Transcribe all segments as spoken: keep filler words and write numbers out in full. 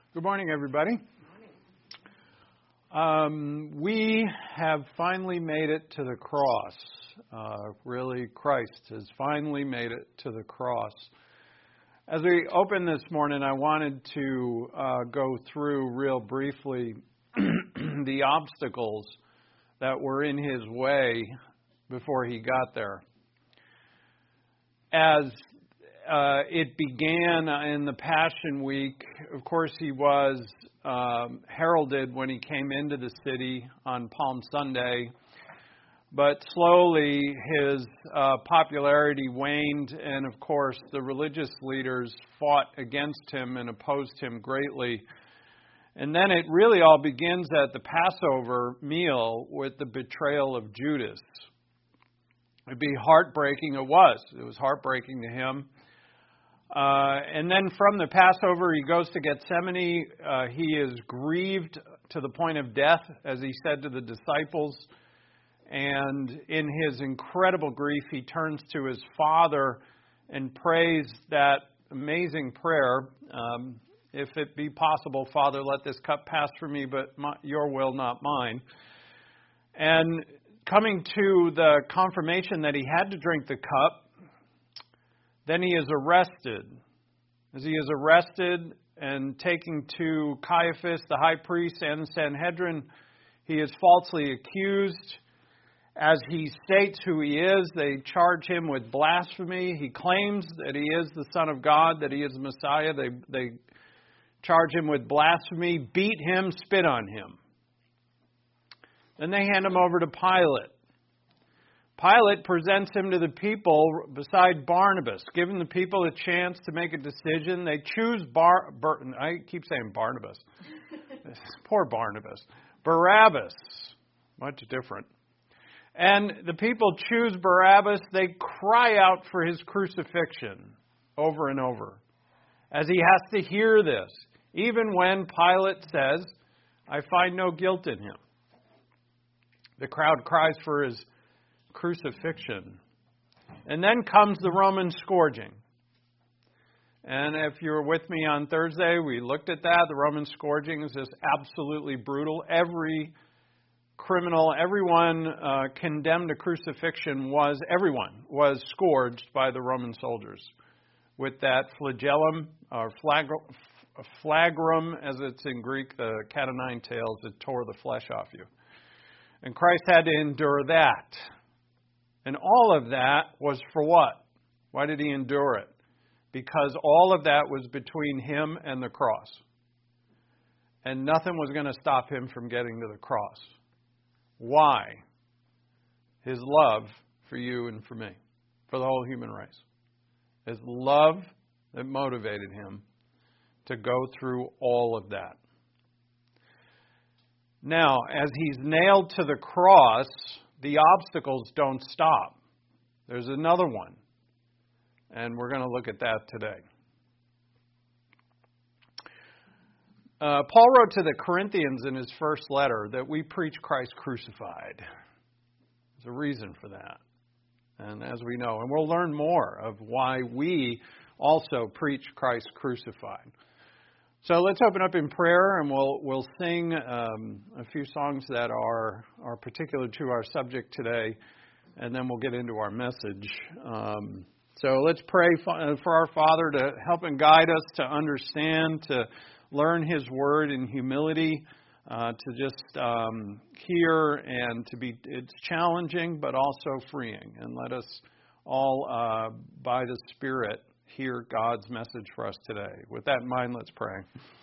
Good morning, everybody. Um, we have finally made it to the cross. Uh, really, Christ has finally made it to the cross. As we open this morning, I wanted to uh, go through real briefly the obstacles that were in his way before he got there. As uh, it began in the Passion Week, of course, he was um, heralded when he came into the city on Palm Sunday. But slowly his uh, popularity waned, and of course the religious leaders fought against him and opposed him greatly. And then it really all begins at the Passover meal with the betrayal of Judas. It'd be heartbreaking. It was. It was heartbreaking to him. Uh, and then from the Passover, he goes to Gethsemane. Uh, he is grieved to the point of death, as he said to the disciples. And in his incredible grief, he turns to his Father and prays that amazing prayer. Um, if it be possible, Father, let this cup pass from me, but my, your will, not mine. And coming to the confirmation that he had to drink the cup, then he is arrested. As he is arrested and taken to Caiaphas, the high priest, and the Sanhedrin, he is falsely accused. As he states who he is, they charge him with blasphemy. He claims that he is the Son of God, that he is the Messiah. They, they charge him with blasphemy, beat him, spit on him. Then they hand him over to Pilate. Pilate presents him to the people beside Barnabas, giving the people a chance to make a decision. They choose Bar... Bar I keep saying Barnabas. Poor Barnabas. Barabbas. Much different. And the people choose Barabbas. They cry out for his crucifixion over and over, as he has to hear this, even when Pilate says, I find no guilt in him. The crowd cries for his crucifixion. And then comes the Roman scourging. And if you were with me on Thursday, we looked at that. The Roman scourging is just absolutely brutal. Every criminal, everyone uh, condemned to crucifixion was, everyone was scourged by the Roman soldiers with that flagellum, or flag, flagrum, as it's in Greek, the cat of nine tails that tore the flesh off you. And Christ had to endure that. And all of that was for what? Why did he endure it? Because all of that was between him and the cross. And nothing was going to stop him from getting to the cross. Why? His love for you and for me, for the whole human race. His love that motivated him to go through all of that. Now, as he's nailed to the cross, the obstacles don't stop. There's another one. And we're going to look at that today. Uh, Paul wrote to the Corinthians in his first letter that we preach Christ crucified. There's a reason for that. And as we know, and we'll learn more of why we also preach Christ crucified. So let's open up in prayer, and we'll we'll sing um, a few songs that are, are particular to our subject today, and then we'll get into our message. Um, so let's pray for our Father to help and guide us to understand, to learn His Word in humility, uh, to just um, hear and to be, it's challenging but also freeing. And let us all, uh, by the Spirit, hear God's message for us today. With that in mind, let's pray.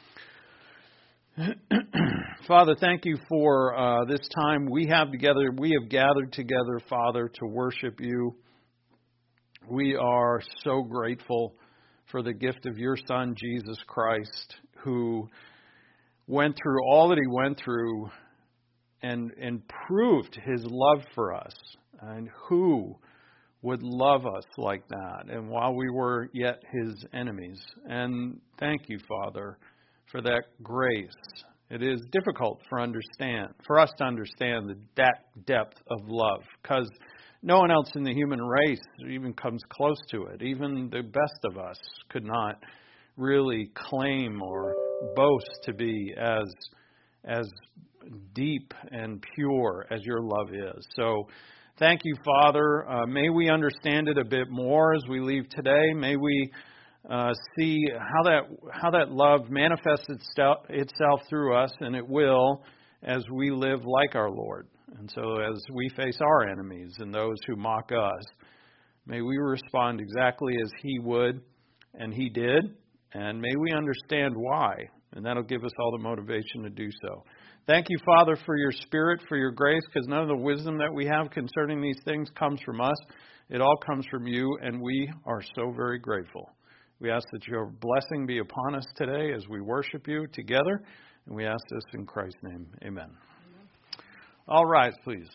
Father, thank you for uh, this time we have together. We have gathered together, Father, to worship you. We are so grateful for the gift of your Son, Jesus Christ, who went through all that he went through and, and proved his love for us, and who would love us like that, and while we were yet his enemies. And thank you, Father, for that grace. It is difficult for understand for us to understand the de- depth of love, because no one else in the human race even comes close to it. Even the best of us could not really claim or boast to be as as deep and pure as your love is. So thank you, Father. Uh, may we understand it a bit more as we leave today. May we uh, see how that how that love manifests itself, itself through us, and it will, as we live like our Lord. And so as we face our enemies and those who mock us, may we respond exactly as He would, and He did, and may we understand why, and that'll give us all the motivation to do so. Thank you, Father, for your Spirit, for your grace, because none of the wisdom that we have concerning these things comes from us. It all comes from you, and we are so very grateful. We ask that your blessing be upon us today as we worship you together, and we ask this in Christ's name. Amen. All rise, please.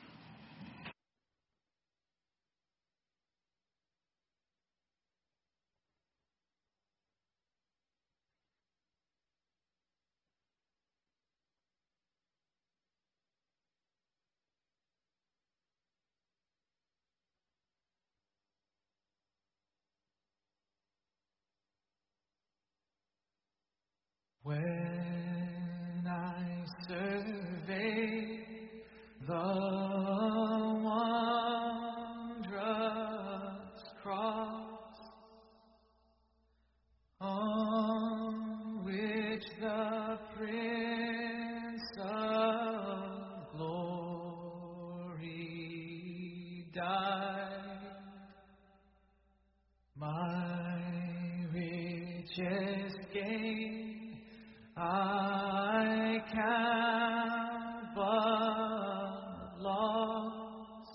When I survey the wondrous cross on which the Prince of Glory died, my richest gain I count but loss,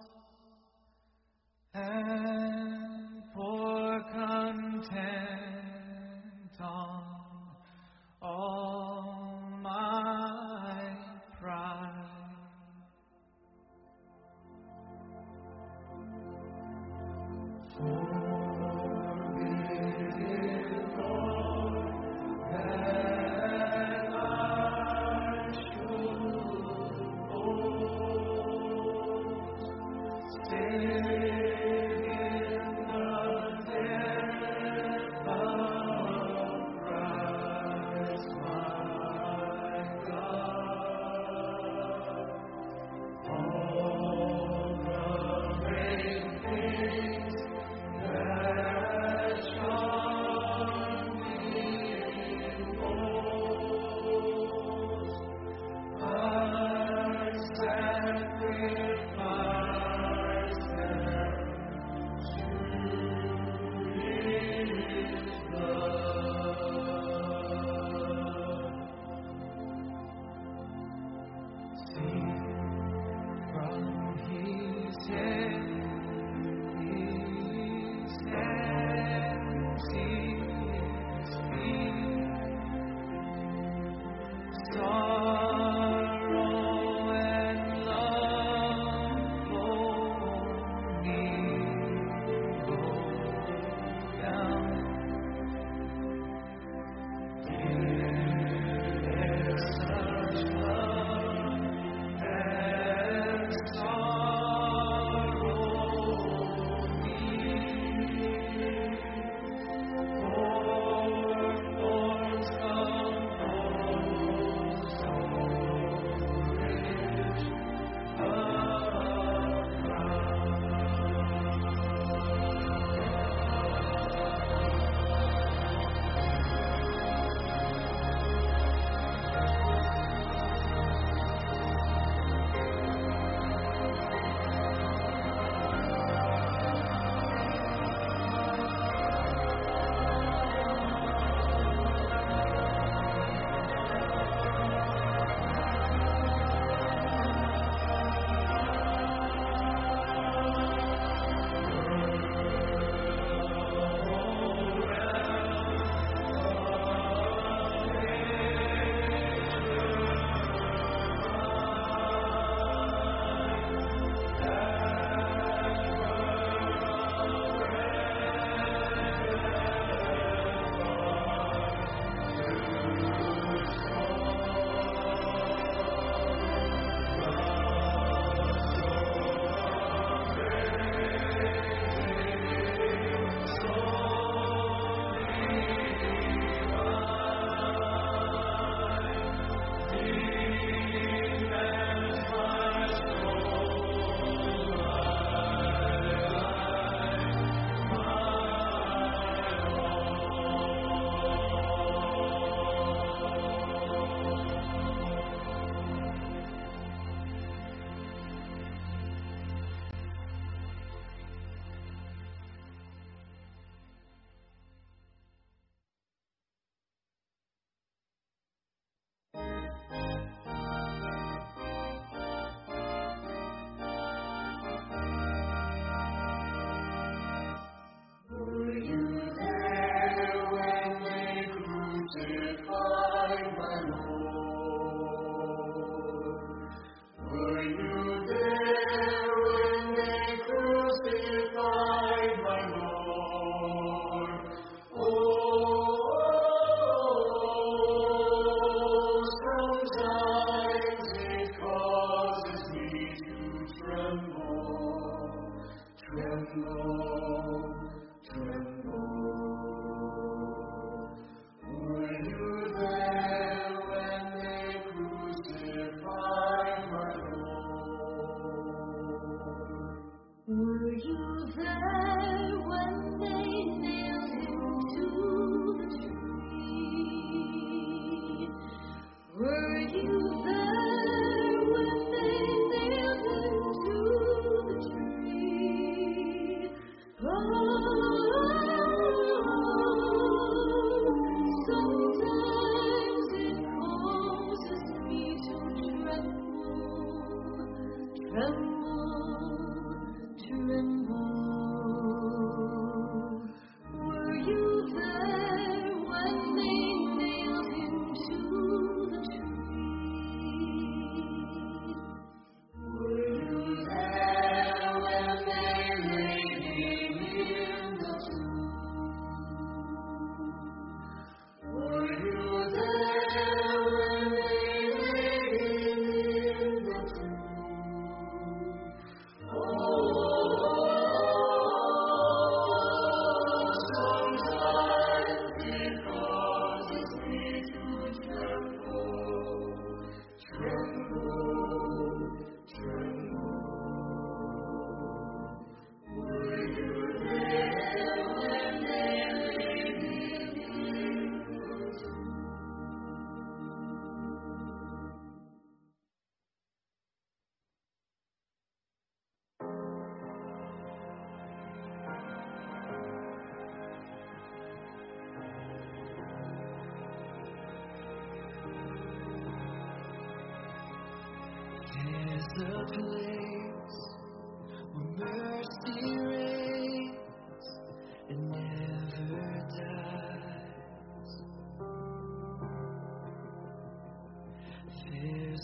and pour content on all my pride. For Lord, that I should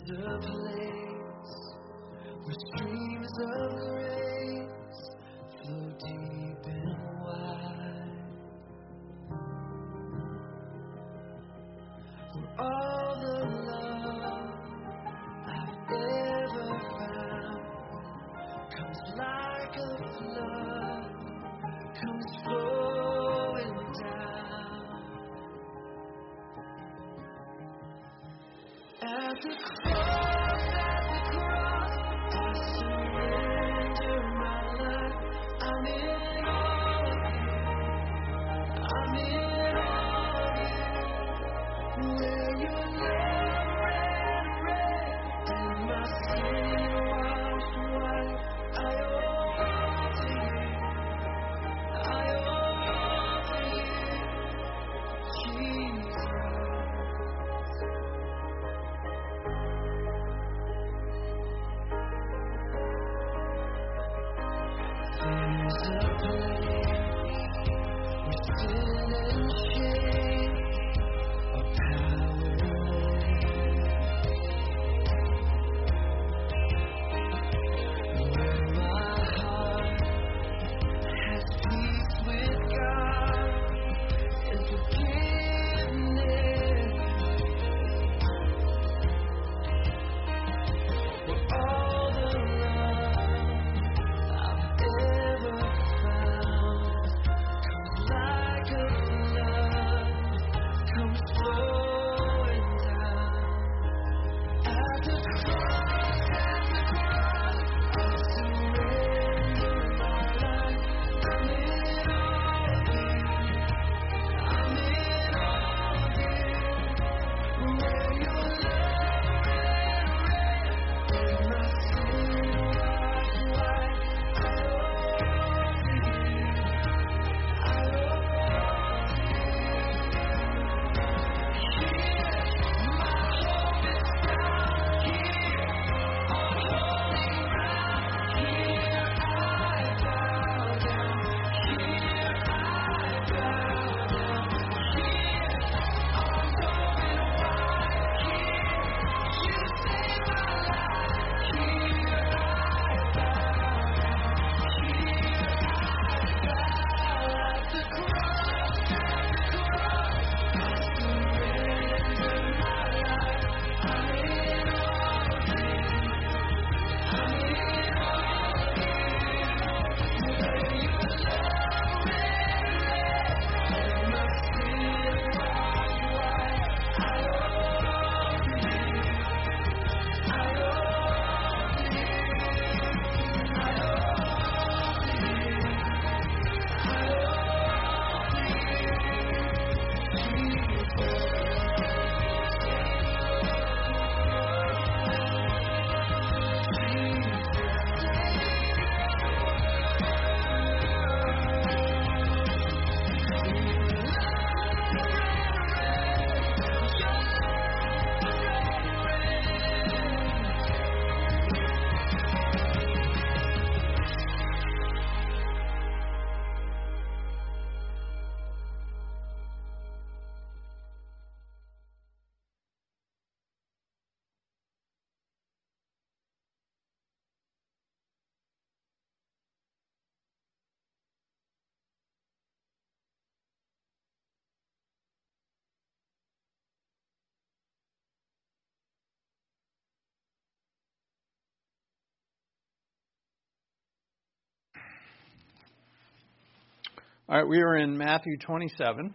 a place where streams of grace flow deep and wide, where all the love I've ever found comes like a flood, comes flowing down. At the cross, at the cross, I surrender my life. I'm in all of you. I'm in all of you. Where your love ran red and my sin washed white. I owe all to you. I owe all to you, Jesus. There's a place where sin and shame are powerless, where my heart has peace with God and forgiveness, where all the love I've ever found comes like a flood, comes flowing down. At the cross, at the cross, I surrender my life. I'm in all of you. I'm in all of you. Where your love ran red and my sin washed white. I owe all to you. I owe all to you. Here, my hope is found. Here, on holy ground. Here I bow down. Here I bow down. Here, arms open wide. Here, you save my life. Here I bow down. Here I bow at the cross, at the cross. I surrender my life. I'm in all of you. I'm in all of you. Where your love ran red and my sin washed white. I owe all to you. I owe all to you. I owe all to you. I owe all to All right, we are in Matthew twenty-seven.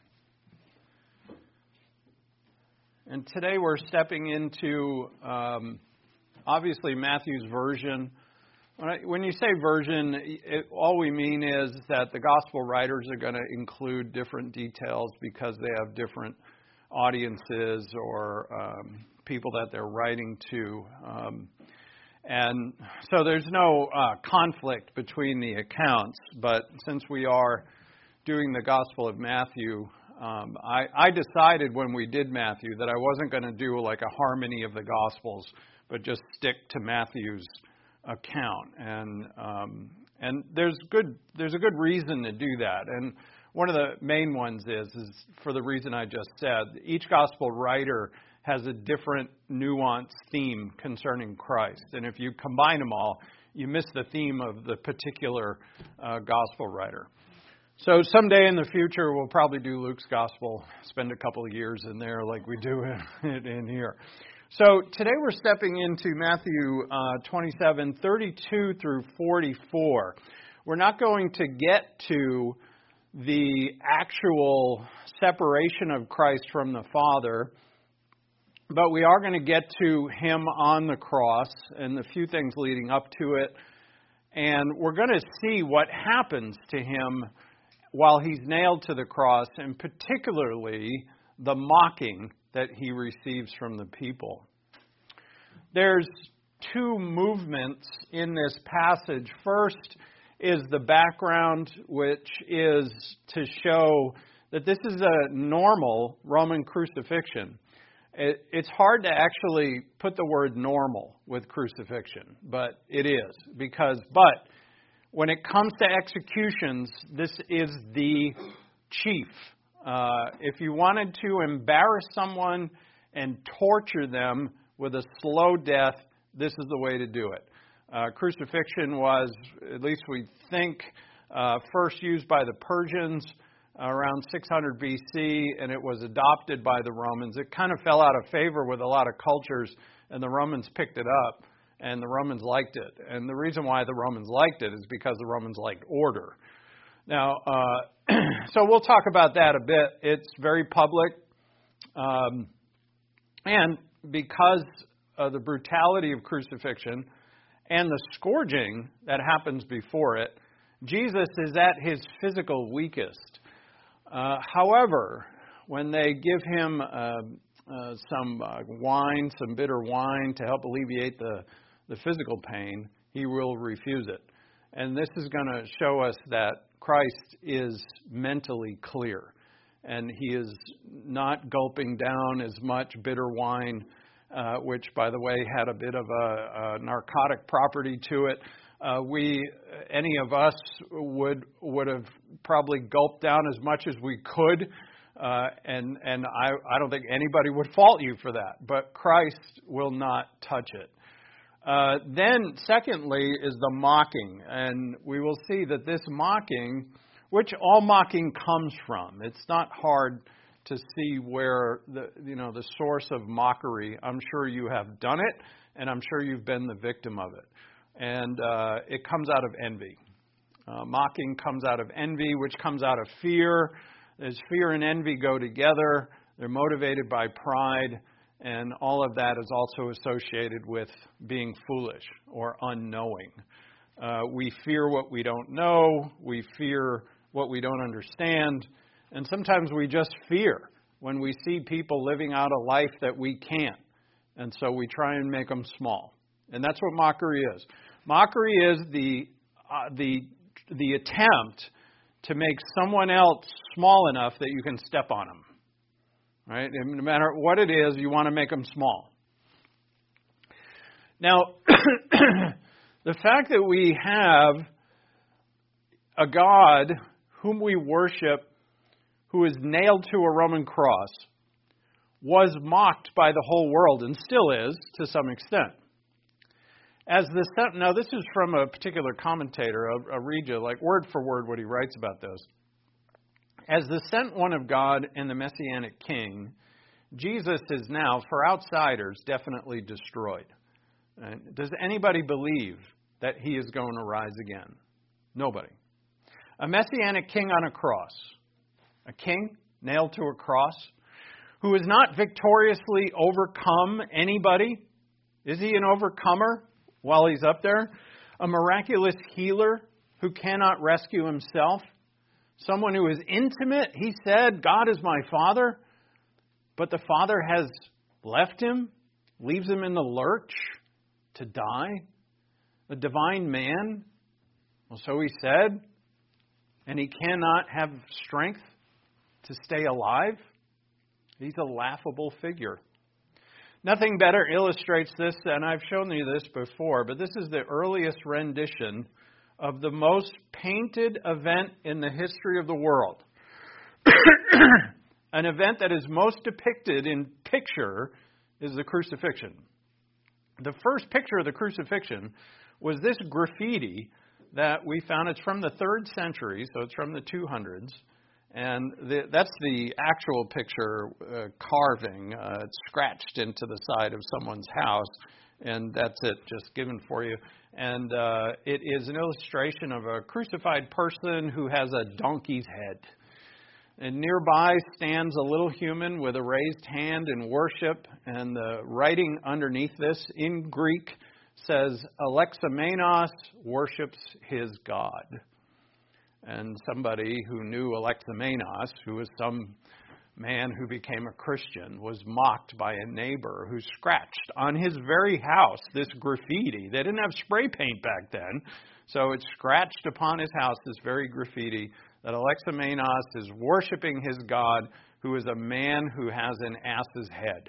And today we're stepping into, um, obviously, Matthew's version. When, I, when you say version, it, all we mean is that the gospel writers are going to include different details because they have different audiences or um, people that they're writing to. Um, and so there's no uh, conflict between the accounts, but since we are doing the Gospel of Matthew, um, I, I decided when we did Matthew that I wasn't going to do like a harmony of the Gospels, but just stick to Matthew's account. And um, and there's good there's a good reason to do that. And one of the main ones is is for the reason I just said. Each Gospel writer has a different nuanced theme concerning Christ. And if you combine them all, you miss the theme of the particular uh, gospel writer. So someday in the future, we'll probably do Luke's gospel, spend a couple of years in there like we do in, in here. So today we're stepping into Matthew uh, twenty-seven, thirty-two through forty-four. We're not going to get to the actual separation of Christ from the Father, but we are going to get to him on the cross and the few things leading up to it. And we're going to see what happens to him while he's nailed to the cross, and particularly the mocking that he receives from the people. There's two movements in this passage. First is the background, which is to show that this is a normal Roman crucifixion. It, it's hard to actually put the word normal with crucifixion, but it is. because. But when it comes to executions, this is the chief. Uh, if you wanted to embarrass someone and torture them with a slow death, this is the way to do it. Uh, crucifixion was, at least we think, uh, first used by the Persians around six hundred B C, and it was adopted by the Romans. It kind of fell out of favor with a lot of cultures, and the Romans picked it up, and the Romans liked it. And the reason why the Romans liked it is because the Romans liked order. Now, uh, so we'll talk about that a bit. It's very public, um, and because of the brutality of crucifixion and the scourging that happens before it, Jesus is at his physical weakest. Uh, however, when they give him uh, uh, some uh, wine, some bitter wine to help alleviate the, the physical pain, he will refuse it. And this is going to show us that Christ is mentally clear, and he is not gulping down as much bitter wine, uh, which, by the way, had a bit of a, a narcotic property to it. Uh, we, any of us, would would have probably gulped down as much as we could, uh, and and I, I don't think anybody would fault you for that. But Christ will not touch it. Uh, then, secondly, is the mocking, and we will see that this mocking, which all mocking comes from, it's not hard to see where the you know the source of mockery. I'm sure you have done it, and I'm sure you've been the victim of it. And uh, it comes out of envy. Uh, mocking comes out of envy, which comes out of fear. As fear and envy go together, they're motivated by pride, and all of that is also associated with being foolish or unknowing. Uh, we fear what we don't know. We fear what we don't understand. And sometimes we just fear when we see people living out a life that we can't. And so we try and make them small. And that's what mockery is. Mockery is the uh, the the attempt to make someone else small enough that you can step on them. Right? And no matter what it is, you want to make them small. Now, the fact that we have a God whom we worship, who is nailed to a Roman cross, was mocked by the whole world and still is to some extent. As the now this is from a particular commentator. I'll, I'll read you like word for word what he writes about this. As the sent one of God and the Messianic King, Jesus is now, for outsiders, definitely destroyed. Right? Does anybody believe that he is going to rise again? Nobody. A Messianic King on a cross, a king nailed to a cross, who has not victoriously overcome anybody. Is he an overcomer while he's up there? A miraculous healer who cannot rescue himself? Someone who is intimate? He said, God is my Father, but the Father has left him, leaves him in the lurch to die. A divine man? Well, so he said, and he cannot have strength to stay alive? He's a laughable figure. Nothing better illustrates this, and I've shown you this before, but this is the earliest rendition of the most painted event in the history of the world. An event that is most depicted in picture is the crucifixion. The first picture of the crucifixion was this graffiti that we found. It's from the third century, so it's from the two hundreds. And the, that's the actual picture uh, carving. Uh, it's scratched into the side of someone's house. And that's it, just given for you. And uh, it is an illustration of a crucified person who has a donkey's head. And nearby stands a little human with a raised hand in worship. And the writing underneath this in Greek says, Alexamenos worships his God. And somebody who knew Alexamenos, who was some man who became a Christian, was mocked by a neighbor who scratched on his very house this graffiti. They didn't have spray paint back then, so it scratched upon his house this very graffiti that Alexamenos is worshiping his God, who is a man who has an ass's head.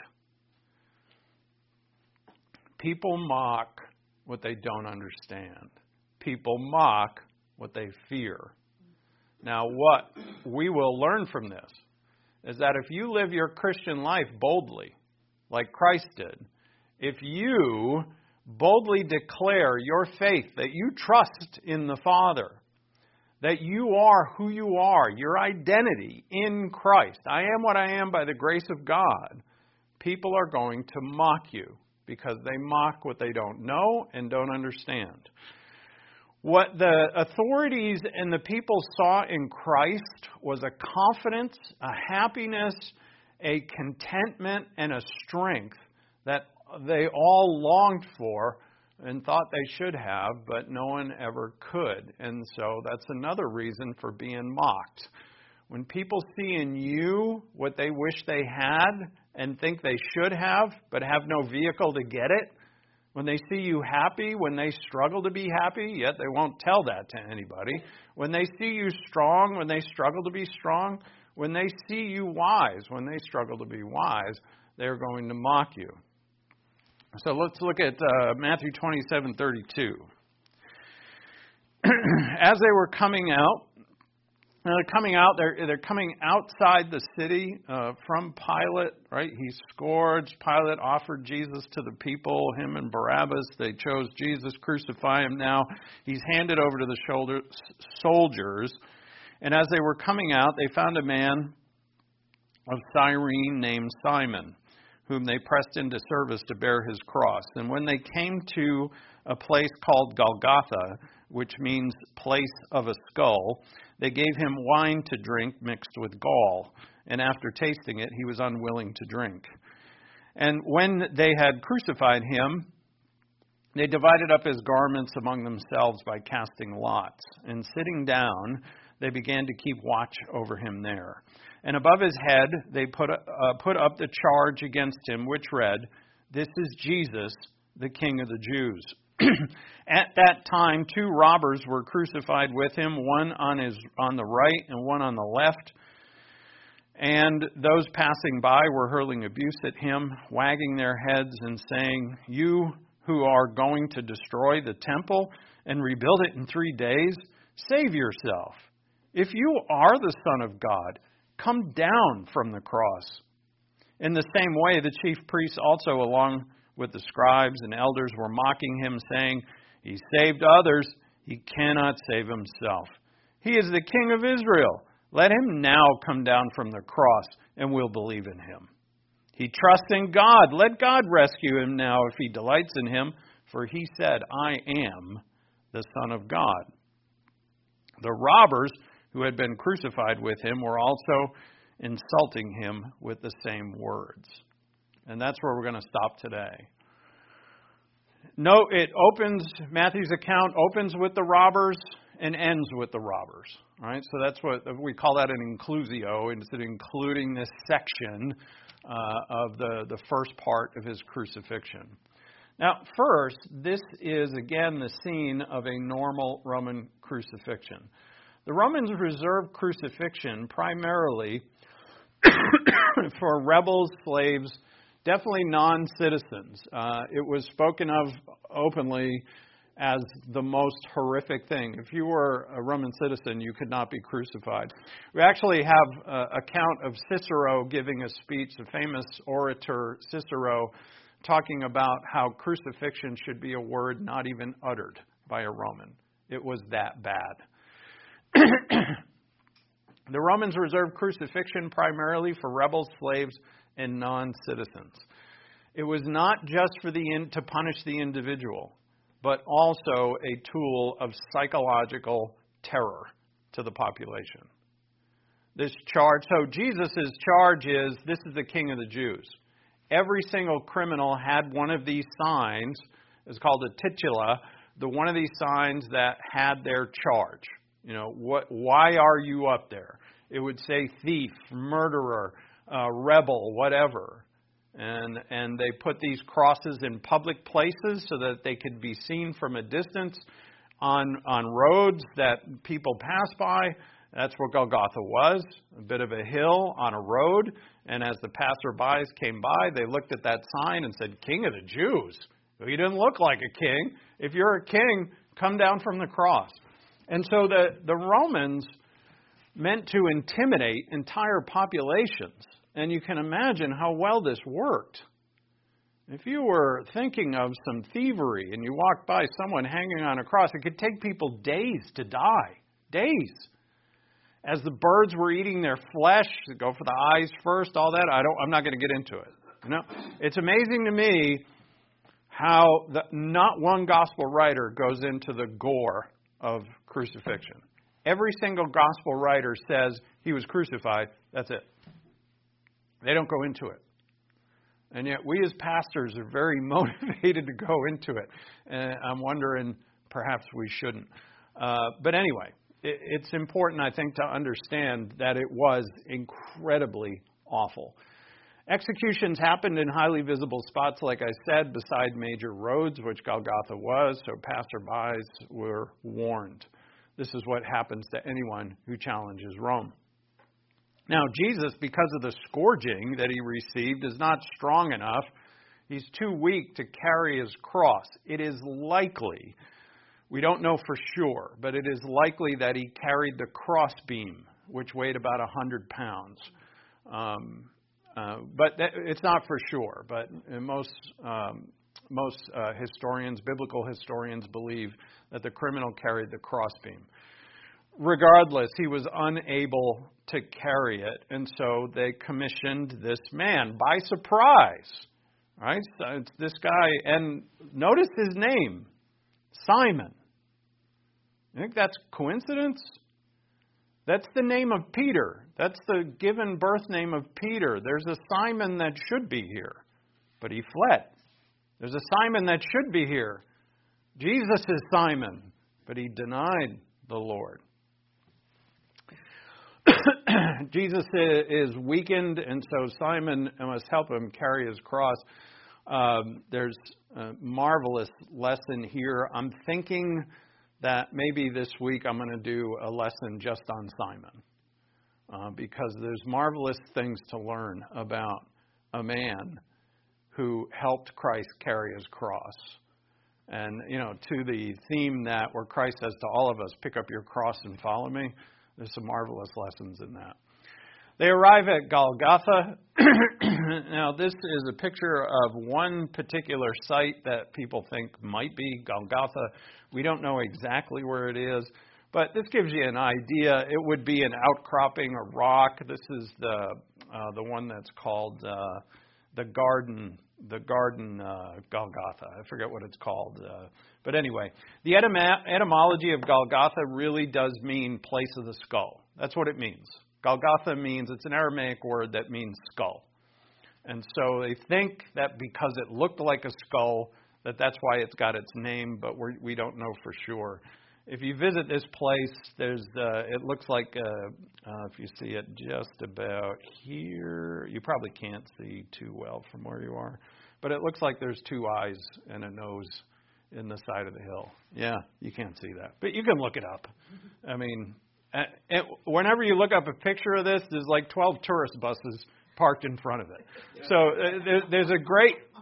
People mock what they don't understand. People mock what they fear. Now, what we will learn from this is that if you live your Christian life boldly, like Christ did, if you boldly declare your faith, that you trust in the Father, that you are who you are, your identity in Christ, I am what I am by the grace of God, people are going to mock you because they mock what they don't know and don't understand. What the authorities and the people saw in Christ was a confidence, a happiness, a contentment, and a strength that they all longed for and thought they should have, but no one ever could. And so that's another reason for being mocked. When people see in you what they wish they had and think they should have, but have no vehicle to get it, when they see you happy, when they struggle to be happy, yet they won't tell that to anybody. When they see you strong, when they struggle to be strong, when they see you wise, when they struggle to be wise, they're going to mock you. So let's look at uh, Matthew twenty-seven thirty-two. As they were coming out, Now they're coming out. They're they're coming outside the city uh, from Pilate. Right? He scourged. Pilate offered Jesus to the people. Him and Barabbas. They chose Jesus. Crucify him. Now he's handed over to the shoulder, soldiers. And as they were coming out, they found a man of Cyrene named Simon, whom they pressed into service to bear his cross. And when they came to a place called Golgotha, which means place of a skull, they gave him wine to drink mixed with gall, and after tasting it, he was unwilling to drink. And when they had crucified him, they divided up his garments among themselves by casting lots. And sitting down, they began to keep watch over him there. And above his head, they put, uh, put up the charge against him, which read, "This is Jesus, the King of the Jews." At that time, two robbers were crucified with him, one on his on the right and one on the left. And those passing by were hurling abuse at him, wagging their heads and saying, "You who are going to destroy the temple and rebuild it in three days, save yourself. If you are the Son of God, come down from the cross." In the same way, the chief priests also, along with the scribes and elders, were mocking him, saying, "He saved others, he cannot save himself. He is the King of Israel. Let him now come down from the cross, and we'll believe in him. He trusts in God. Let God rescue him now if he delights in him, for he said, 'I am the Son of God.'" The robbers who had been crucified with him were also insulting him with the same words. And that's where we're going to stop today. No, it opens, Matthew's account opens with the robbers and ends with the robbers. Right? So that's what we call that an inclusio, and it's including this section uh, of the, the first part of his crucifixion. Now, first, this is again the scene of a normal Roman crucifixion. The Romans reserved crucifixion primarily for rebels, slaves, definitely non-citizens. Uh, it was spoken of openly as the most horrific thing. If you were a Roman citizen, you could not be crucified. We actually have an account of Cicero giving a speech, a famous orator Cicero, talking about how crucifixion should be a word not even uttered by a Roman. It was that bad. The Romans reserved crucifixion primarily for rebels, slaves, and non-citizens. It was not just for the in, to punish the individual, but also a tool of psychological terror to the population. This charge, so Jesus' charge is, this is the King of the Jews. Every single criminal had one of these signs. It's called a titula, the one of these signs that had their charge. You know, what? Why are you up there? It would say thief, murderer, uh, rebel, whatever. And and they put these crosses in public places so that they could be seen from a distance on on roads that people pass by. That's what Golgotha was, a bit of a hill on a road. And as the passerbys came by, they looked at that sign and said, King of the Jews. He didn't look like a king. If you're a king, come down from the cross. And so the, the Romans meant to intimidate entire populations. And you can imagine how well this worked. If you were thinking of some thievery and you walked by someone hanging on a cross, it could take people days to die. Days. As the birds were eating their flesh, go for the eyes first, all that. I don't. I'm not going to get into it. You know, it's amazing to me how the, not one gospel writer goes into the gore of crucifixion. Every single gospel writer says he was crucified. That's it. They don't go into it. And yet we as pastors are very motivated to go into it. And I'm wondering, perhaps we shouldn't. Uh, but anyway, it, it's important, I think, to understand that it was incredibly awful. Executions happened in highly visible spots, like I said, beside major roads, which Golgotha was, so passerbys were warned. This is what happens to anyone who challenges Rome. Now, Jesus, because of the scourging that he received, is not strong enough. He's too weak to carry his cross. It is likely, we don't know for sure, but it is likely that he carried the crossbeam, which weighed about one hundred pounds. Um, uh, but that, it's not for sure. But most um, most uh, historians, biblical historians, believe that the criminal carried the crossbeam. Regardless, he was unable to carry it, and so they commissioned this man by surprise. Right? So it's this guy, and notice his name, Simon. You think that's coincidence? That's the name of Peter. That's the given birth name of Peter. There's a Simon that should be here, but he fled. There's a Simon that should be here. Jesus is Simon, but he denied the Lord. Jesus is weakened, and so Simon must help him carry his cross. Um, there's a marvelous lesson here. I'm thinking that maybe this week I'm going to do a lesson just on Simon, uh, because there's marvelous things to learn about a man who helped Christ carry his cross. And, you know, to the theme that where Christ says to all of us, pick up your cross and follow me, there's some marvelous lessons in that. They arrive at Golgotha. Now, this is a picture of one particular site that people think might be Golgotha. We don't know exactly where it is, but this gives you an idea. It would be an outcropping, a rock. This is the uh, the one that's called uh, the Garden, the Garden uh, Golgotha. I forget what it's called. Uh, but anyway, the etym- etymology of Golgotha really does mean place of the skull. That's what it means. Golgotha means, it's an Aramaic word that means skull. And so they think that because it looked like a skull, that that's why it's got its name, but we're, we don't know for sure. If you visit this place, there's uh, it looks like, uh, uh, if you see it just about here, you probably can't see too well from where you are, but it looks like there's two eyes and a nose in the side of the hill. Yeah, you can't see that, but you can look it up. I mean, it, whenever you look up a picture of this, there's like twelve tourist buses parked in front of it. So uh, there, there's a great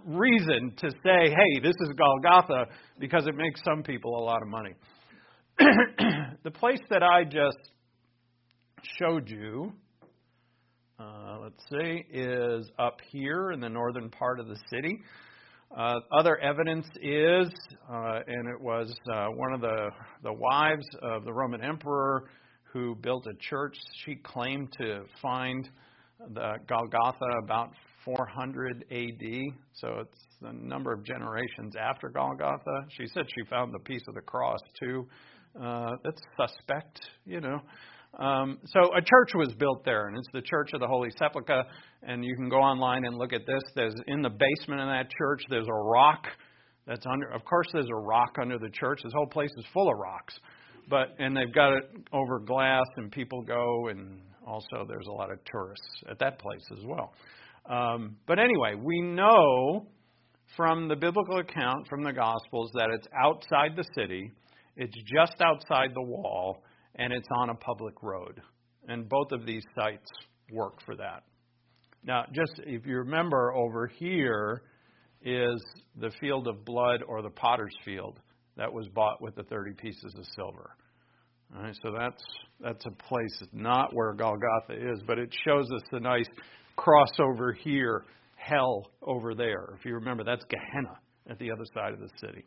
reason to say, hey, this is Golgotha, because it makes some people a lot of money. The place that I just showed you, uh, let's see, is up here in the northern part of the city. Uh, other evidence is, uh, and it was uh, one of the, the wives of the Roman emperor who built a church. She claimed to find the Golgotha about four hundred A D, so it's a number of generations after Golgotha. She said she found the piece of the cross too. Uh, that's suspect, you know. Um, so a church was built there, and it's the Church of the Holy Sepulchre, and you can go online and look at this. There's in the basement of that church, there's a rock that's under, of course there's a rock under the church. This whole place is full of rocks, but, and they've got it over glass, and people go, and also there's a lot of tourists at that place as well. Um, but anyway, we know from the biblical account, from the Gospels, that it's outside the city, it's just outside the wall, and it's on a public road. And both of these sites work for that. Now, just if you remember, over here is the field of blood, or the potter's field, that was bought with the thirty pieces of silver. All right, so that's that's a place not where Golgotha is, but it shows us the nice crossover here, hell over there. If you remember, that's Gehenna at the other side of the city.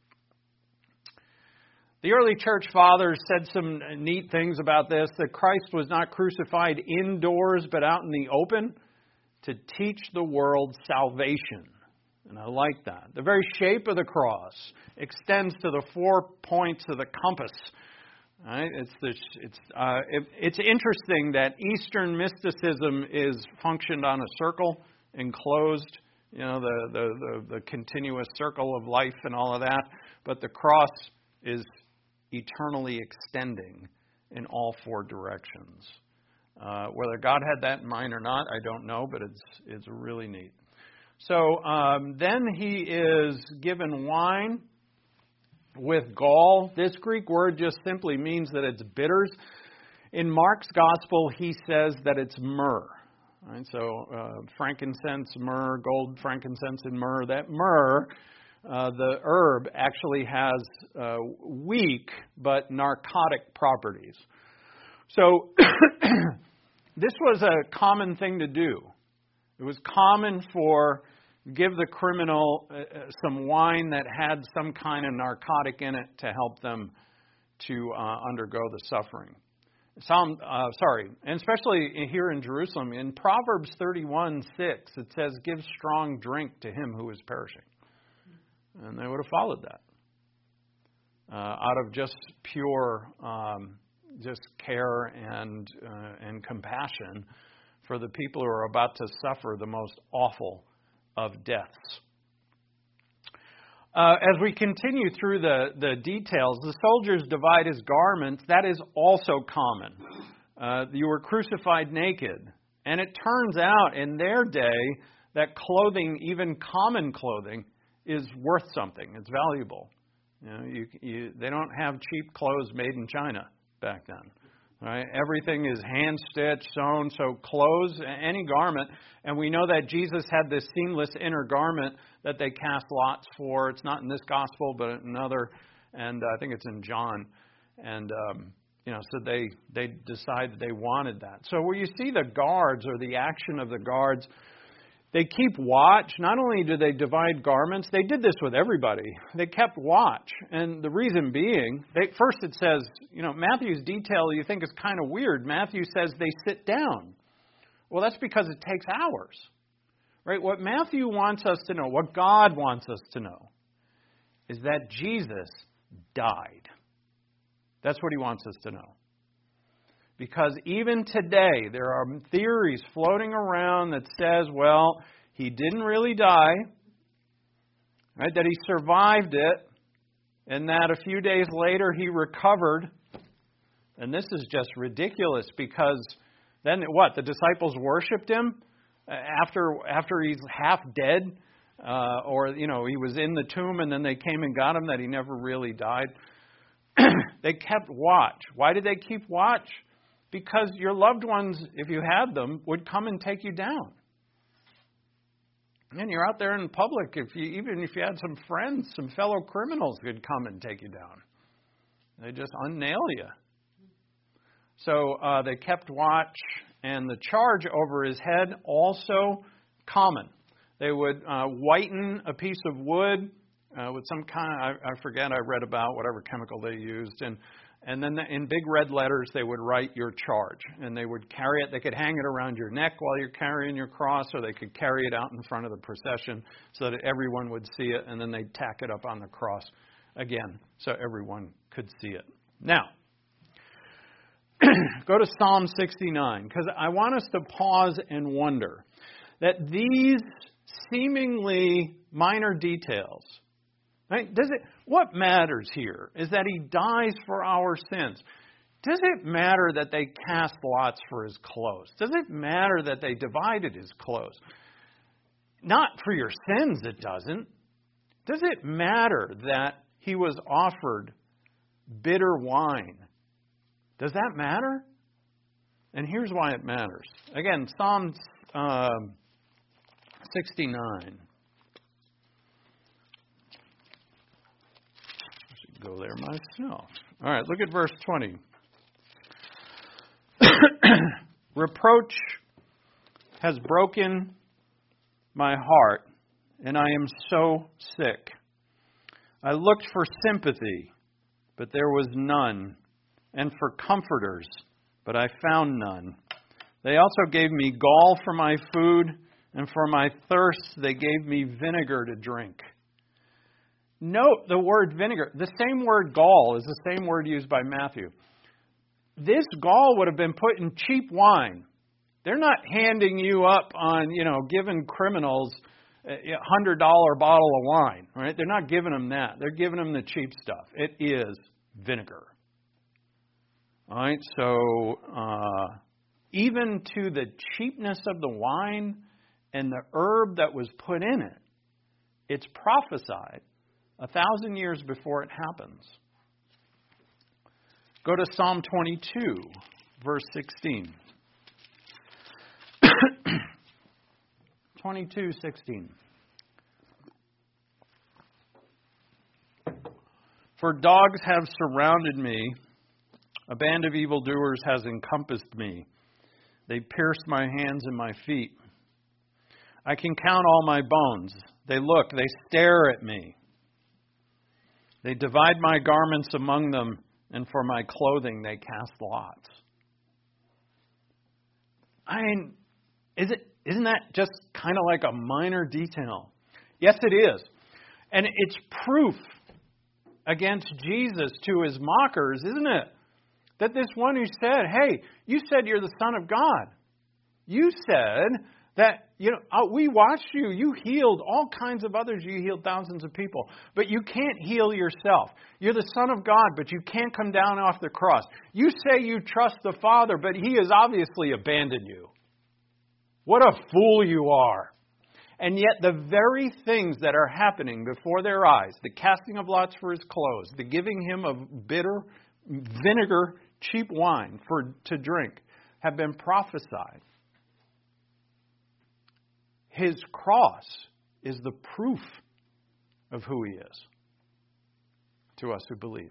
The early church fathers said some neat things about this, that Christ was not crucified indoors but out in the open to teach the world salvation. And I like that. The very shape of the cross extends to the four points of the compass. Right? It's this, it's uh, it, it's interesting that Eastern mysticism is functioned on a circle, enclosed, you know, the, the, the, the continuous circle of life and all of that. But the cross is eternally extending in all four directions. Uh, whether God had that in mind or not, I don't know, but it's it's really neat. So um, then he is given wine with gall. This Greek word just simply means that it's bitters. In Mark's gospel, he says that it's myrrh. Right? So uh, frankincense, myrrh, gold, frankincense, and myrrh. That myrrh, uh, the herb, actually has uh, weak but narcotic properties. So this was a common thing to do. It was common for give the criminal uh, some wine that had some kind of narcotic in it to help them to uh, undergo the suffering. Psalm, uh, sorry, and especially here in Jerusalem, in Proverbs thirty-one six, it says, "Give strong drink to him who is perishing." And they would have followed that uh, out of just pure, um, just care and uh, and compassion for the people who are about to suffer the most awful of deaths. Uh, as we continue through the, the details, the soldiers divide his garments. That is also common. Uh, you were crucified naked. And it turns out in their day that clothing, even common clothing, is worth something. It's valuable. You know, you, you, they don't have cheap clothes made in China back then. Right? Everything is hand-stitched, sewn, so clothes, any garment. And we know that Jesus had this seamless inner garment that they cast lots for. It's not in this gospel, but another, and I think it's in John. And, um, you know, so they, they decided they wanted that. So where you see the guards or the action of the guards, they keep watch. Not only do they divide garments, they did this with everybody. They kept watch. And the reason being, they, first it says, you know, Matthew's detail you think is kind of weird. Matthew says they sit down. Well, that's because it takes hours. Right? What Matthew wants us to know, what God wants us to know, is that Jesus died. That's what he wants us to know. Because even today, there are theories floating around that says, well, he didn't really die, right? That he survived it, and that a few days later he recovered. And this is just ridiculous because then what? The disciples worshipped him after after he's half dead, uh, or you know he was in the tomb and then they came and got him. That he never really died. They kept watch. Why did they keep watch? Because your loved ones, if you had them, would come and take you down. And you're out there in public. If you even if you had some friends, some fellow criminals could come and take you down. They just unnail you. So uh, they kept watch, and the charge over his head also common. They would uh, whiten a piece of wood uh, with some kind of, I, I forget, I read about whatever chemical they used, and and then in big red letters they would write your charge, and they would carry it. They could hang it around your neck while you're carrying your cross, or they could carry it out in front of the procession so that everyone would see it, and then they'd tack it up on the cross again so everyone could see it. Now, go to Psalm sixty-nine, because I want us to pause and wonder that these seemingly minor details, right? Does it? What matters here is that he dies for our sins. Does it matter that they cast lots for his clothes? Does it matter that they divided his clothes? Not for your sins, it doesn't. Does it matter that he was offered bitter wine? Does that matter? And here's why it matters. Again, Psalm uh, sixty-nine. I should go there myself. All right, look at verse twenty. Reproach has broken my heart, and I am so sick. I looked for sympathy, but there was none, and for comforters, but I found none. They also gave me gall for my food, and for my thirst they gave me vinegar to drink. Note the word vinegar. The same word gall is the same word used by Matthew. This gall would have been put in cheap wine. They're not handing you up on, you know, giving criminals a one hundred dollars bottle of wine, right? They're not giving them that. They're giving them the cheap stuff. It is vinegar. All right, so uh, even to the cheapness of the wine and the herb that was put in it, it's prophesied a thousand years before it happens. Go to Psalm twenty-two, verse sixteen. twenty-two sixteen. For dogs have surrounded me. A band of evildoers has encompassed me. They pierced my hands and my feet. I can count all my bones. They look, they stare at me. They divide my garments among them, and for my clothing they cast lots. I mean, is it, isn't that just kind of like a minor detail? Yes, it is. And it's proof against Jesus to his mockers, isn't it? That this one who said, hey, you said you're the Son of God. You said that, you know, we watched you. You healed all kinds of others. You healed thousands of people. But you can't heal yourself. You're the Son of God, but you can't come down off the cross. You say you trust the Father, but he has obviously abandoned you. What a fool you are. And yet the very things that are happening before their eyes, the casting of lots for his clothes, the giving him of bitter vinegar, cheap wine for to drink, have been prophesied. His cross is the proof of who he is to us who believe.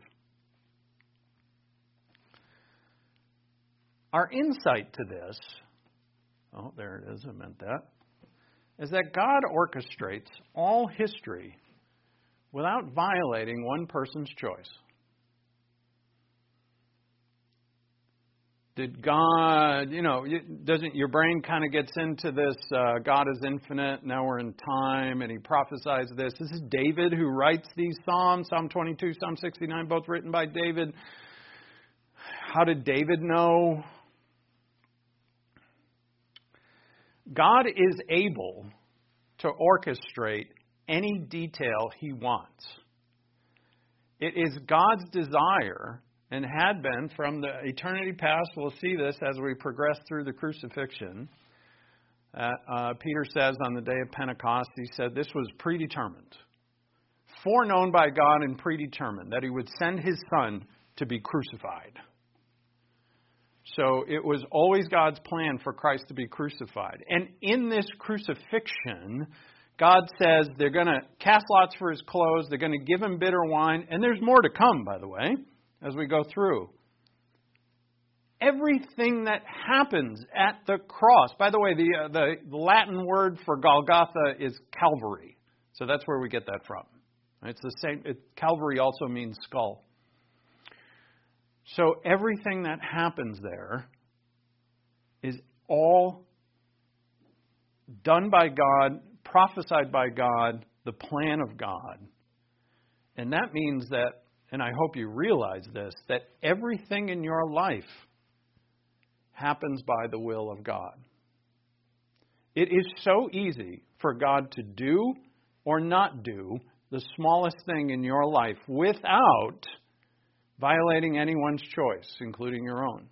Our insight to this, oh, there it is, I meant that, is that God orchestrates all history without violating one person's choice. Did God, you know, doesn't your brain kind of gets into this, uh, God is infinite, now we're in time, and he prophesies this. This is David who writes these Psalms, Psalm twenty-two, Psalm sixty-nine, both written by David. How did David know? God is able to orchestrate any detail he wants. It is God's desire, and had been from the eternity past. We'll see this as we progress through the crucifixion. Uh, uh, Peter says on the day of Pentecost, he said this was predetermined, foreknown by God and predetermined, that he would send his Son to be crucified. So it was always God's plan for Christ to be crucified. And in this crucifixion, God says they're going to cast lots for his clothes, they're going to give him bitter wine, and there's more to come, by the way, as we go through. Everything that happens at the cross, by the way, the, uh, the Latin word for Golgotha is Calvary. So that's where we get that from. It's the same. It, Calvary also means skull. So everything that happens there is all done by God, prophesied by God, the plan of God. And that means that, and I hope you realize this, that everything in your life happens by the will of God. It is so easy for God to do or not do the smallest thing in your life without violating anyone's choice, including your own.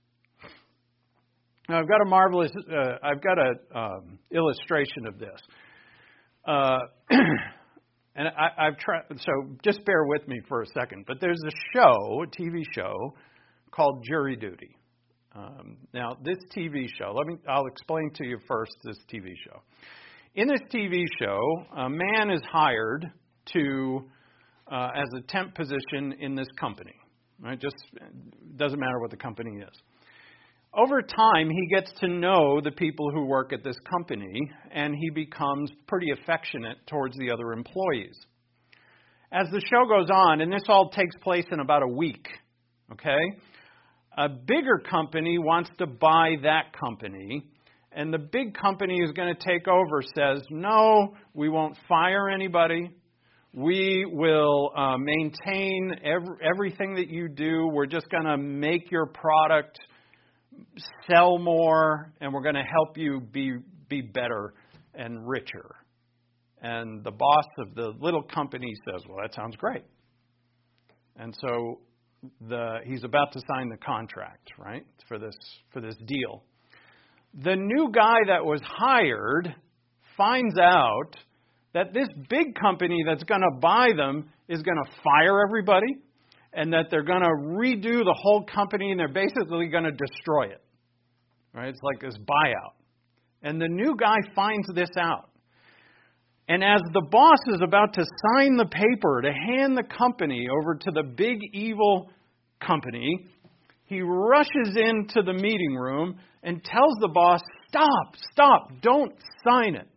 Now, I've got a marvelous, uh, I've got a um, illustration of this. Uh, and I, I've tried, so just bear with me for a second. But there's a show, a T V show, called Jury Duty. Um, now, this T V show, let me, I'll explain to you first this T V show. In this T V show, a man is hired to, uh, as a temp position in this company. Right? Just doesn't matter what the company is. Over time, he gets to know the people who work at this company, and he becomes pretty affectionate towards the other employees. As the show goes on, and this all takes place in about a week, okay? A bigger company wants to buy that company, and the big company who's going to take over says, no, we won't fire anybody. We will uh, maintain every, everything that you do. We're just going to make your product sell more, and we're going to help you be be better and richer. And the boss of the little company says, well, that sounds great. And so the he's about to sign the contract, right, for this for this deal. The new guy that was hired finds out that this big company that's going to buy them is going to fire everybody, and that they're going to redo the whole company, and they're basically going to destroy it. Right? It's like this buyout. And the new guy finds this out. And as the boss is about to sign the paper to hand the company over to the big evil company, he rushes into the meeting room and tells the boss, stop, stop, don't sign it.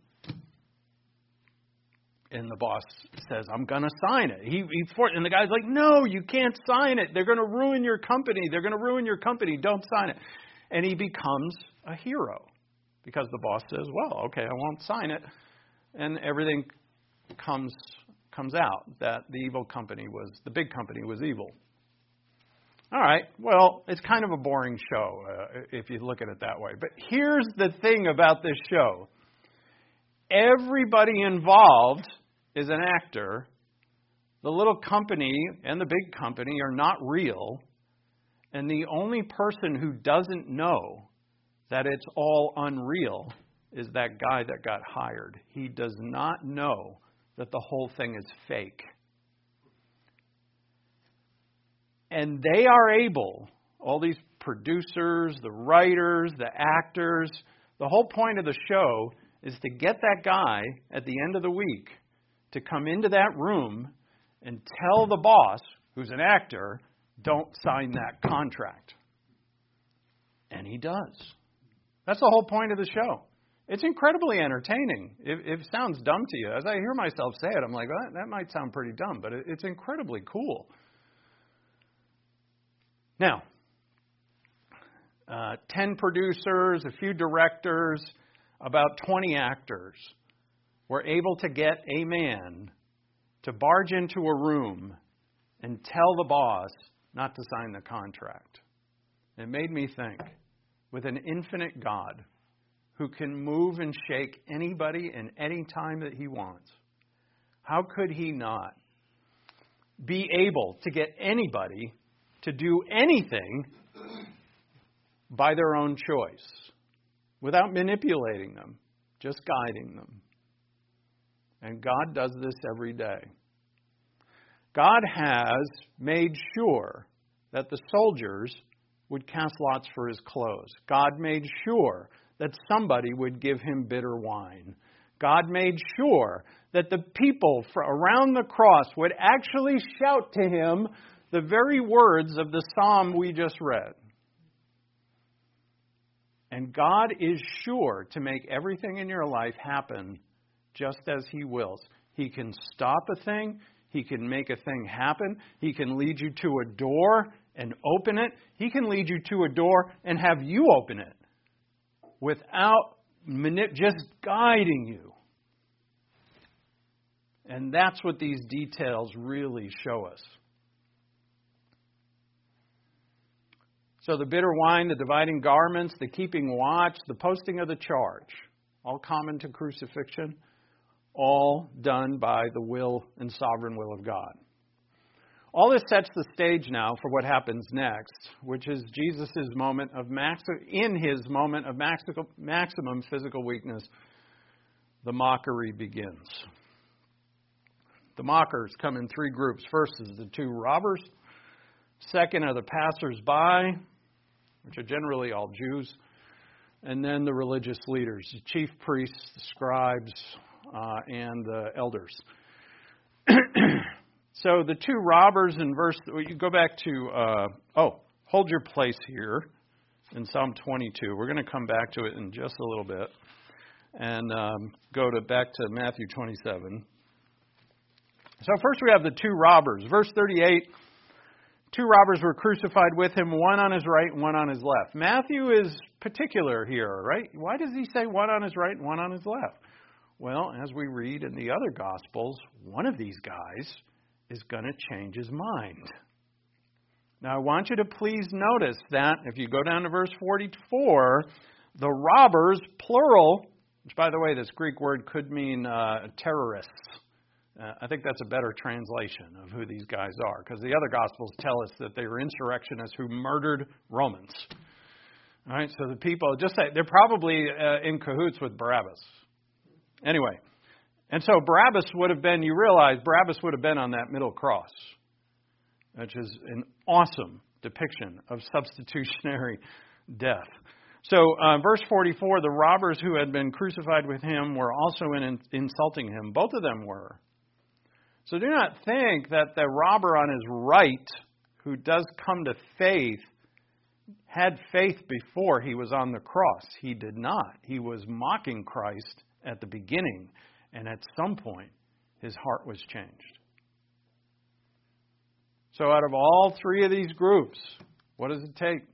And the boss says, I'm going to sign it. He, he for, and the guy's like, no, you can't sign it. They're going to ruin your company. They're going to ruin your company. Don't sign it. And he becomes a hero because the boss says, well, okay, I won't sign it. And everything comes comes out that the evil company was, the big company was evil. All right, well, it's kind of a boring show uh, if you look at it that way. But here's the thing about this show. Everybody involved is an actor. The little company and the big company are not real. And the only person who doesn't know that it's all unreal is that guy that got hired. He does not know that the whole thing is fake. And they are able, all these producers, the writers, the actors, the whole point of the show is to get that guy at the end of the week to come into that room and tell the boss, who's an actor, don't sign that contract. And he does. That's the whole point of the show. It's incredibly entertaining. It, it sounds dumb to you. As I hear myself say it, I'm like, well, that might sound pretty dumb, but it, it's incredibly cool. Now, uh, ten producers, a few directors, about twenty actors were able to get a man to barge into a room and tell the boss not to sign the contract. It made me think, with an infinite God who can move and shake anybody and any time that he wants, how could he not be able to get anybody to do anything by their own choice, without manipulating them, just guiding them? And God does this every day. God has made sure that the soldiers would cast lots for his clothes. God made sure that somebody would give him bitter wine. God made sure that the people around the cross would actually shout to him the very words of the psalm we just read. And God is sure to make everything in your life happen just as he wills. He can stop a thing. He can make a thing happen. He can lead you to a door and open it. He can lead you to a door and have you open it without manip- just guiding you. And that's what these details really show us. So the bitter wine, the dividing garments, the keeping watch, the posting of the charge, all common to crucifixion, all done by the will and sovereign will of God. All this sets the stage now for what happens next, which is Jesus' moment of maxi- in his moment of maxi- maximum physical weakness, the mockery begins. The mockers come in three groups. First is the two robbers. Second are the passers-by, which are generally all Jews. And then the religious leaders, the chief priests, the scribes, uh, and the elders. So the two robbers in verse, you go back to, uh, oh, hold your place here in Psalm twenty-two. We're going to come back to it in just a little bit. And um, go to back to Matthew twenty-seven. So first we have the two robbers. Verse thirty-eight, two robbers were crucified with him, one on his right and one on his left. Matthew is particular here, right? Why does he say one on his right and one on his left? Well, as we read in the other Gospels, one of these guys is going to change his mind. Now I want you to please notice that if you go down to verse forty-four, the robbers, plural, which by the way this Greek word could mean uh, terrorists. Uh, I think that's a better translation of who these guys are, because the other Gospels tell us that they were insurrectionists who murdered Romans. All right, so the people, just say, they're probably uh, in cahoots with Barabbas. Anyway, and so Barabbas would have been, you realize, Barabbas would have been on that middle cross, which is an awesome depiction of substitutionary death. So, uh, verse forty-four, the robbers who had been crucified with him were also in, insulting him. Both of them were. So do not think that the robber on his right, who does come to faith, had faith before he was on the cross. He did not. He was mocking Christ at the beginning, and at some point, his heart was changed. So out of all three of these groups, what does it take?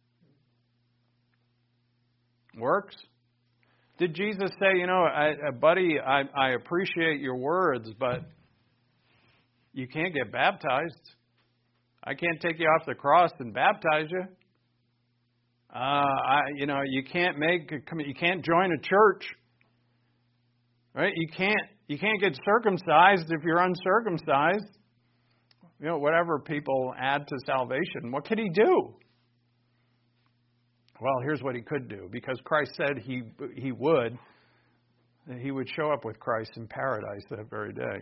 Works? Did Jesus say, you know, I, buddy, I, I appreciate your words, but you can't get baptized. I can't take you off the cross and baptize you. Uh, I, you know, you can't make, you can't join a church, right? You can't, you can't get circumcised if you're uncircumcised. You know, whatever people add to salvation, what could he do? Well, here's what he could do, because Christ said he he would. He would show up with Christ in paradise that very day.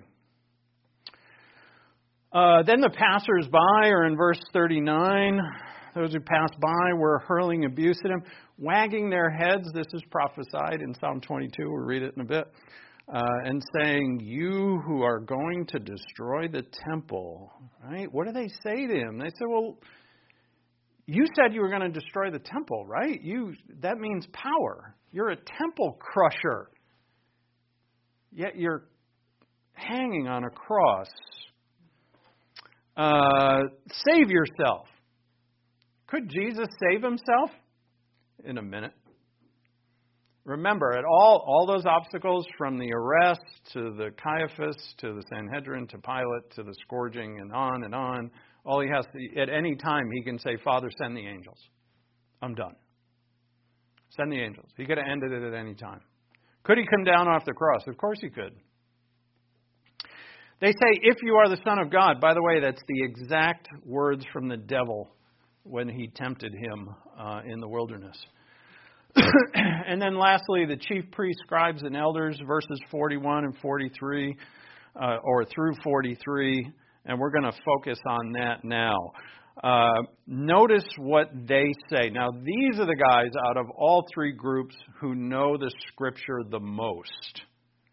Uh, then the passers-by are in verse thirty-nine. Those who passed by were hurling abuse at him, wagging their heads. This is prophesied in Psalm twenty-two. We'll read it in a bit. Uh, and saying, you who are going to destroy the temple. Right? What do they say to him? They say, well, you said you were going to destroy the temple, right? You that means power. You're a temple crusher. Yet you're hanging on a cross. Uh, save yourself. Could Jesus save himself? In a minute. Remember, at all, all those obstacles from the arrest to the Caiaphas to the Sanhedrin to Pilate to the scourging and on and on, all he has to, at any time, he can say, Father, send the angels. I'm done. Send the angels. He could have ended it at any time. Could he come down off the cross? Of course he could. They say, if you are the Son of God. By the way, that's the exact words from the devil when he tempted him uh, in the wilderness. And then lastly, the chief priests, scribes, and elders, verses forty-one and forty-three, uh, or through forty-three. And we're going to focus on that now. Uh, notice what they say. Now, these are the guys out of all three groups who know the Scripture the most.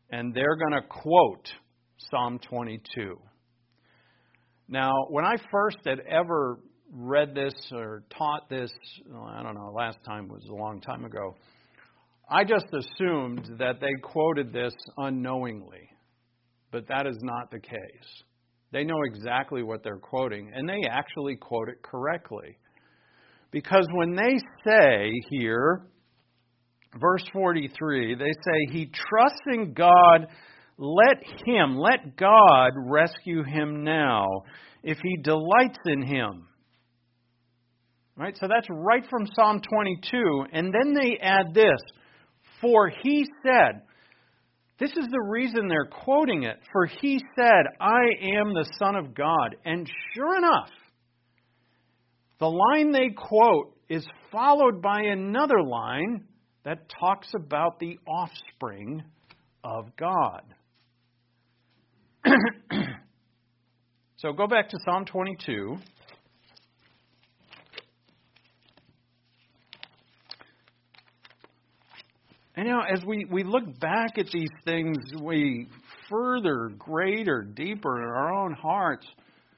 and they're going to quote Psalm twenty-two. Now, when I first had ever read this or taught this, I don't know, last time was a long time ago, I just assumed that they quoted this unknowingly. But that is not the case. They know exactly what they're quoting, and they actually quote it correctly. Because when they say here, verse forty-three, they say, he trusts in God, let him, let God rescue him now, if he delights in him. Right? So that's right from Psalm twenty-two. And then they add this, for he said, this is the reason they're quoting it. For he said, I am the Son of God. And sure enough, the line they quote is followed by another line that talks about the offspring of God. So go back to Psalm twenty-two. And you know, as we, we look back at these things, we further, greater, deeper in our own hearts.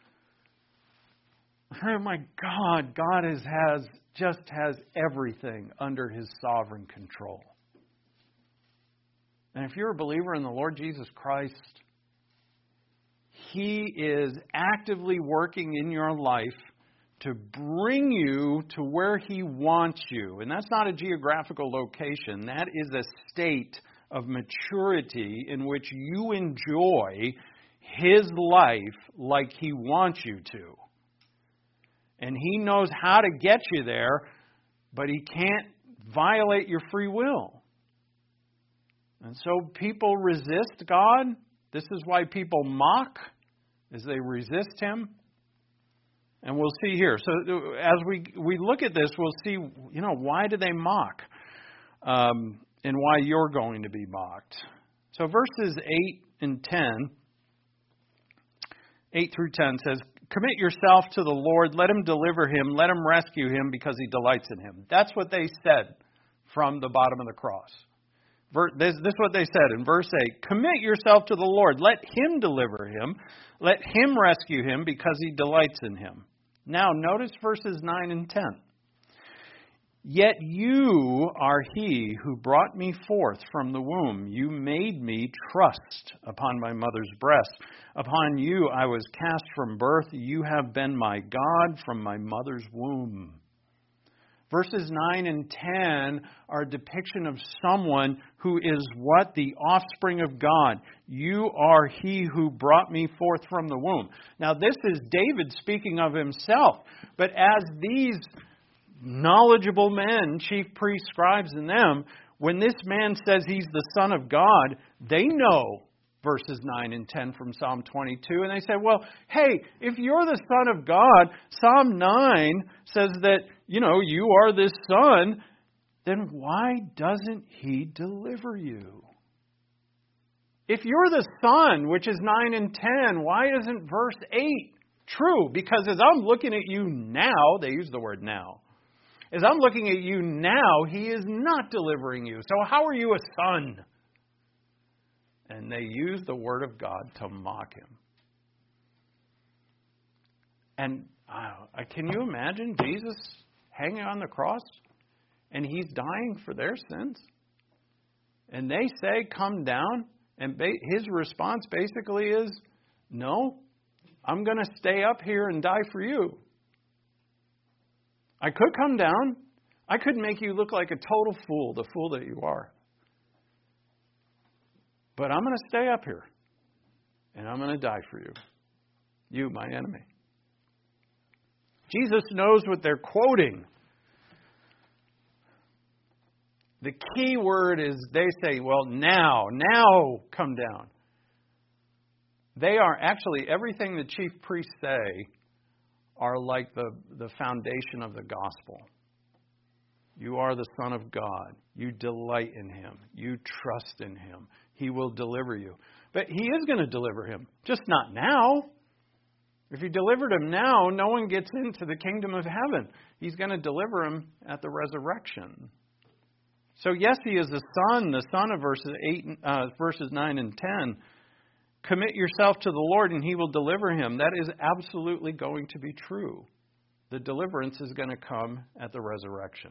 Oh my God, God is, has just has everything under His sovereign control. And if you're a believer in the Lord Jesus Christ, He is actively working in your life to bring you to where He wants you. And that's not a geographical location. That is a state of maturity in which you enjoy His life like He wants you to. And He knows how to get you there, but He can't violate your free will. And so people resist God. This is why people mock, as they resist Him. And we'll see here. So as we we look at this, we'll see, you know, why do they mock? Um, and why you're going to be mocked. So verses eight and ten, eight through ten says, commit yourself to the Lord, let Him deliver him, let Him rescue him because He delights in him. That's what they said from the bottom of the cross. This, this is what they said in verse eight. Commit yourself to the Lord. Let Him deliver him. Let Him rescue him because He delights in him. Now notice verses nine and ten. Yet you are He who brought me forth from the womb. You made me trust upon my mother's breast. Upon you I was cast from birth. You have been my God from my mother's womb. Verses nine and ten are a depiction of someone who is what? The offspring of God. You are He who brought me forth from the womb. Now this is David speaking of himself. But as these knowledgeable men, chief priests, scribes, and them, when this man says he's the Son of God, they know verses nine and ten from Psalm twenty-two. And they say, well, hey, if you're the Son of God, Psalm nine says that, you know, you are this Son, then why doesn't He deliver you? If you're the Son, which is nine and ten, why isn't verse eight true? Because as I'm looking at you now, they use the word now. As I'm looking at you now, He is not delivering you. So how are you a son? And they use the word of God to mock Him. And uh, can you imagine Jesus hanging on the cross? And He's dying for their sins? And they say, come down. And ba- His response basically is, no, I'm going to stay up here and die for you. I could come down. I could make you look like a total fool, the fool that you are. But I'm going to stay up here. And I'm going to die for you. You, my enemy. Jesus knows what they're quoting. The key word is they say, well, now, now come down. They are actually, everything the chief priests say are like the, the foundation of the gospel. You are the Son of God. You delight in Him. You trust in Him. He will deliver you. But He is going to deliver him, just not now. If He delivered him now, no one gets into the kingdom of heaven. He's going to deliver him at the resurrection. So yes, he is the son, the son of verses eight, uh, verses nine and ten. Commit yourself to the Lord, and he will deliver him. That is absolutely going to be true. The deliverance is going to come at the resurrection.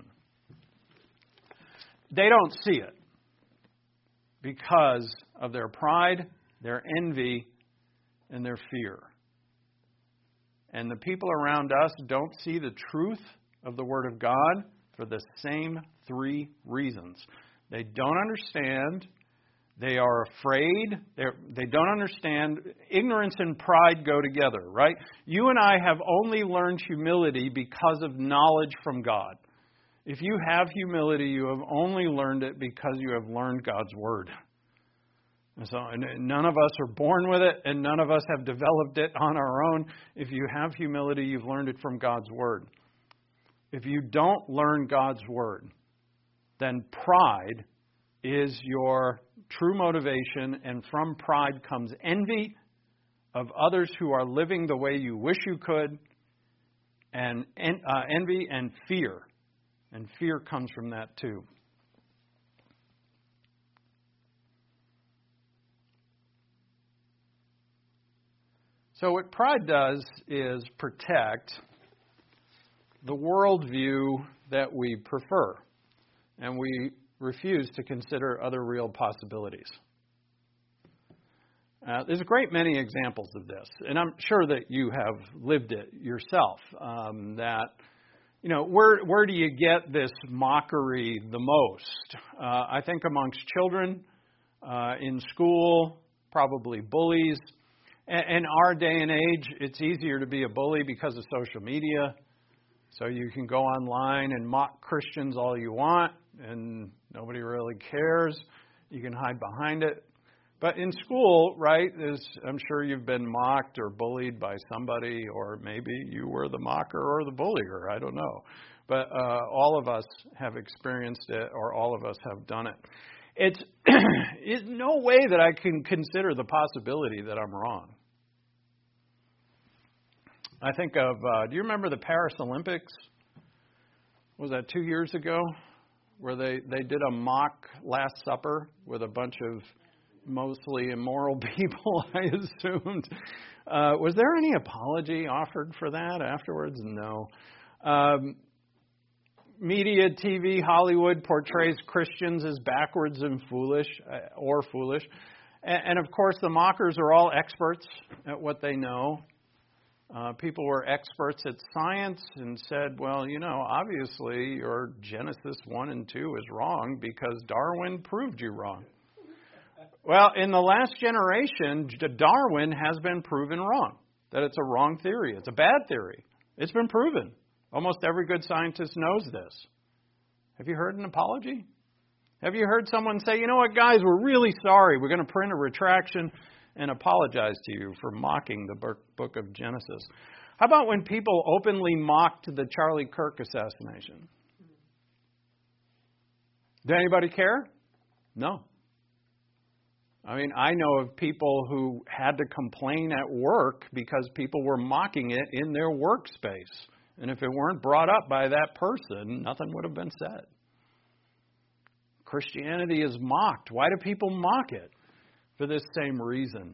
They don't see it because of their pride, their envy, and their fear. And the people around us don't see the truth of the Word of God for the same three reasons. They don't understand. They are afraid. They're, they don't understand. Ignorance and pride go together, right? You and I have only learned humility because of knowledge from God. If you have humility, you have only learned it because you have learned God's Word. And so and none of us are born with it, and none of us have developed it on our own. If you have humility, you've learned it from God's Word. If you don't learn God's Word, then pride is your true motivation, and from pride comes envy of others who are living the way you wish you could, and uh, envy and fear. And fear comes from that too. So what pride does is protect the worldview that we prefer, and we refuse to consider other real possibilities. Uh, there's a great many examples of this, and I'm sure that you have lived it yourself. Um, that, you know, where where do you get this mockery the most? Uh, I think amongst children, uh, in school, probably bullies. In our day and age, it's easier to be a bully because of social media. So you can go online and mock Christians all you want, and nobody really cares. You can hide behind it. But in school, right, is, I'm sure you've been mocked or bullied by somebody, or maybe you were the mocker or the bullier. I don't know. But uh, all of us have experienced it, or all of us have done it. It's, it's no way that I can consider the possibility that I'm wrong. I think of, uh, do you remember the Paris Olympics? Was that two years ago? Where they, they did a mock Last Supper with a bunch of mostly immoral people, I assumed. Uh, was there any apology offered for that afterwards? No. Um, media, T V, Hollywood portrays Christians as backwards and foolish, uh, or foolish. And, and of course, the mockers are all experts at what they know. Uh, people were experts at science and said, well, you know, obviously your Genesis one and two is wrong because Darwin proved you wrong. Well, in the last generation, Darwin has been proven wrong, that it's a wrong theory. It's a bad theory. It's been proven. Almost every good scientist knows this. Have you heard an apology? Have you heard someone say, you know what, guys, we're really sorry. We're going to print a retraction and apologize to you for mocking the book of Genesis? How about when people openly mocked the Charlie Kirk assassination? Did anybody care? No. I mean, I know of people who had to complain at work because people were mocking it in their workspace. And if it weren't brought up by that person, nothing would have been said. Christianity is mocked. Why do people mock it? For this same reason.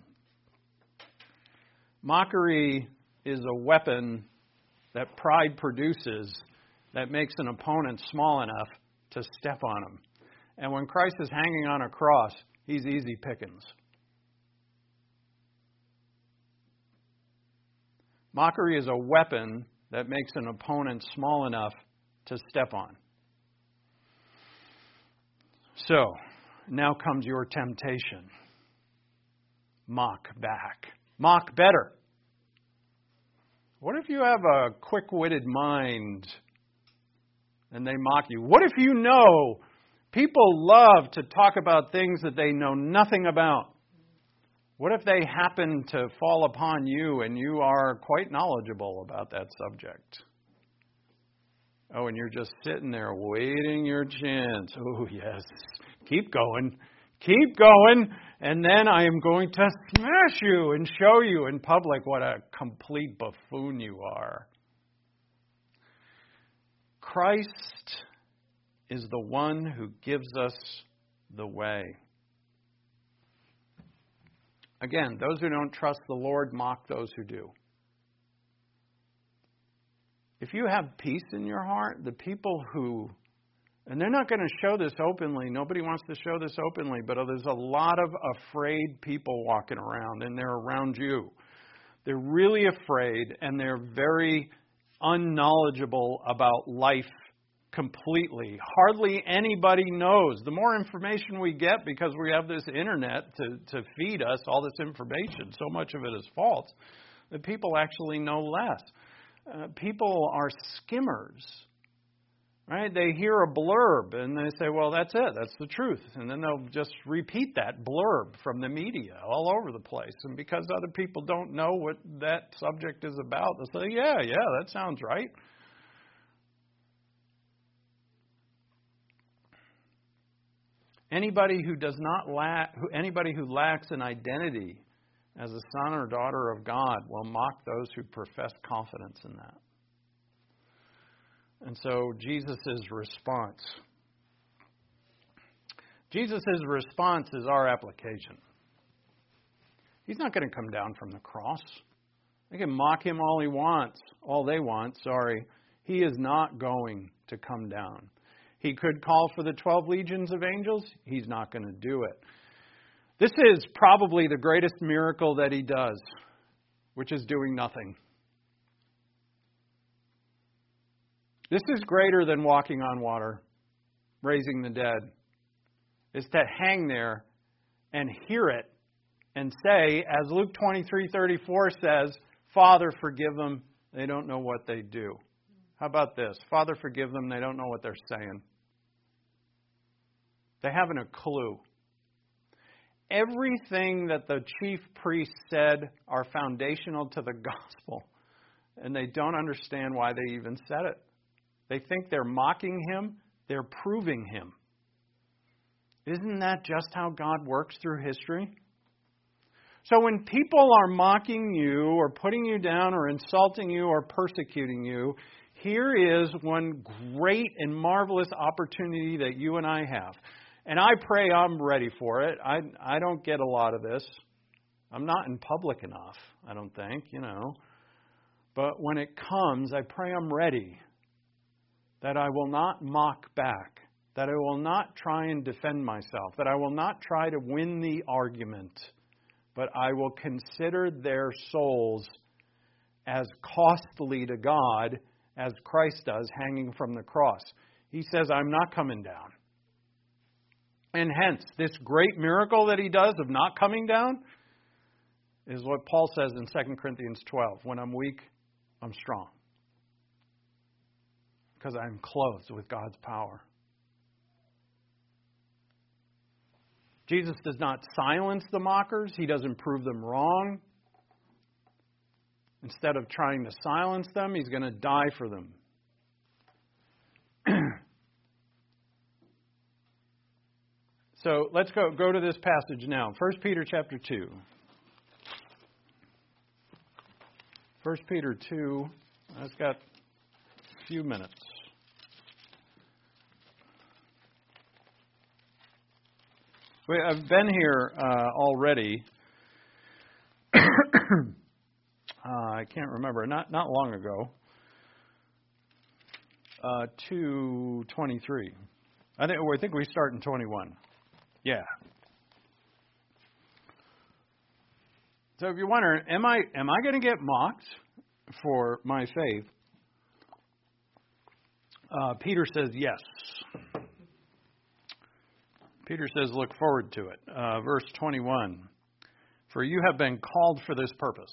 Mockery is a weapon that pride produces that makes an opponent small enough to step on him. And when Christ is hanging on a cross, he's easy pickings. Mockery is a weapon that makes an opponent small enough to step on. So, now comes your temptation. Mock back. Mock better. What if you have a quick-witted mind and they mock you? What if you know people love to talk about things that they know nothing about? What if they happen to fall upon you and you are quite knowledgeable about that subject? Oh, and you're just sitting there waiting your chance. Oh, yes. Keep going. Keep going. And then I am going to smash you and show you in public what a complete buffoon you are. Christ is the one who gives us the way. Again, those who don't trust the Lord mock those who do. If you have peace in your heart, the people who, and they're not going to show this openly, nobody wants to show this openly, but there's a lot of afraid people walking around, and they're around you. They're really afraid, and they're very unknowledgeable about life completely. Hardly anybody knows. The more information we get, because we have this internet to, to feed us all this information, so much of it is false, that people actually know less. Uh, people are skimmers, right? They hear a blurb and they say, well, that's it. That's the truth. And then they'll just repeat that blurb from the media all over the place. And because other people don't know what that subject is about, they'll say, yeah, yeah, that sounds right. Anybody who does not lack, anybody who lacks an identity as a son or daughter of God will mock those who profess confidence in that. And so Jesus' response. Jesus' response is our application. He's not going to come down from the cross. They can mock him all he wants, all they want, sorry. He is not going to come down. He could call for the twelve legions of angels. He's not going to do it. This is probably the greatest miracle that he does, which is doing nothing. This is greater than walking on water, raising the dead. It's to hang there and hear it and say, as Luke twenty-three thirty-four says, Father, forgive them. They don't know what they do. How about this? Father, forgive them. They don't know what they're saying. They haven't a clue. Everything that the chief priests said are foundational to the gospel, and they don't understand why they even said it. They think they're mocking him. They're proving him. Isn't that just how God works through history? So when people are mocking you or putting you down or insulting you or persecuting you, here is one great and marvelous opportunity that you and I have. And I pray I'm ready for it. I I don't get a lot of this. I'm not in public enough, I don't think, you know. But when it comes, I pray I'm ready. That I will not mock back. That I will not try and defend myself. That I will not try to win the argument. But I will consider their souls as costly to God as Christ does hanging from the cross. He says, I'm not coming down. And hence, this great miracle that he does of not coming down is what Paul says in Second Corinthians twelve. When I'm weak, I'm strong. Because I'm clothed with God's power. Jesus does not silence the mockers. He doesn't prove them wrong. Instead of trying to silence them, he's going to die for them. So let's go, go to this passage now. First Peter chapter two. First Peter two. I've got a few minutes. Wait, I've been here uh, already. uh, I can't remember. Not not long ago. Uh, two twenty-three. I think. I think we start in twenty-one. Yeah. So if you're wondering, am I am I going to get mocked for my faith? Uh, Peter says yes. Peter says, look forward to it. Uh, verse twenty-one. For you have been called for this purpose.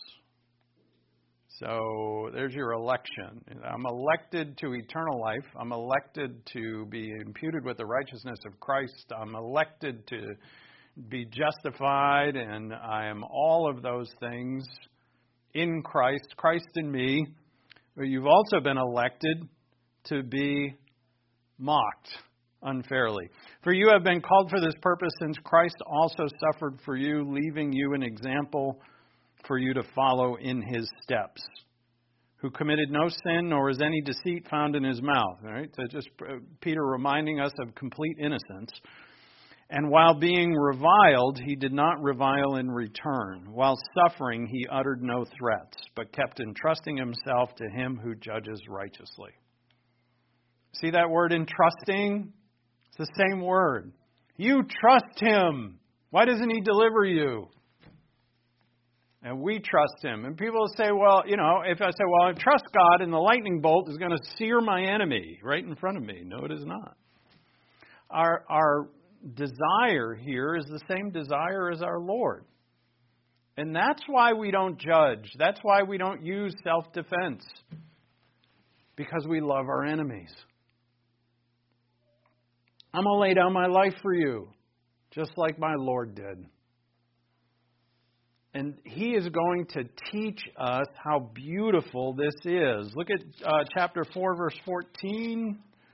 So there's your election. I'm elected to eternal life. I'm elected to be imputed with the righteousness of Christ. I'm elected to be justified, and I am all of those things in Christ, Christ in me. But you've also been elected to be mocked unfairly. For you have been called for this purpose, since Christ also suffered for you, leaving you an example for you to follow in his steps, who committed no sin, nor is any deceit found in his mouth. All right? So just uh, Peter reminding us of complete innocence. And while being reviled, he did not revile in return. While suffering, he uttered no threats, but kept entrusting himself to him who judges righteously. See that word entrusting? It's the same word. You trust him. Why doesn't he deliver you? And we trust him. And people say, well, you know, if I say, well, I trust God and the lightning bolt is going to sear my enemy right in front of me. No, it is not. Our, our desire here is the same desire as our Lord. And that's why we don't judge. That's why we don't use self-defense. Because we love our enemies. I'm going to lay down my life for you, just like my Lord did. And he is going to teach us how beautiful this is. Look at uh, chapter four, verse fourteen.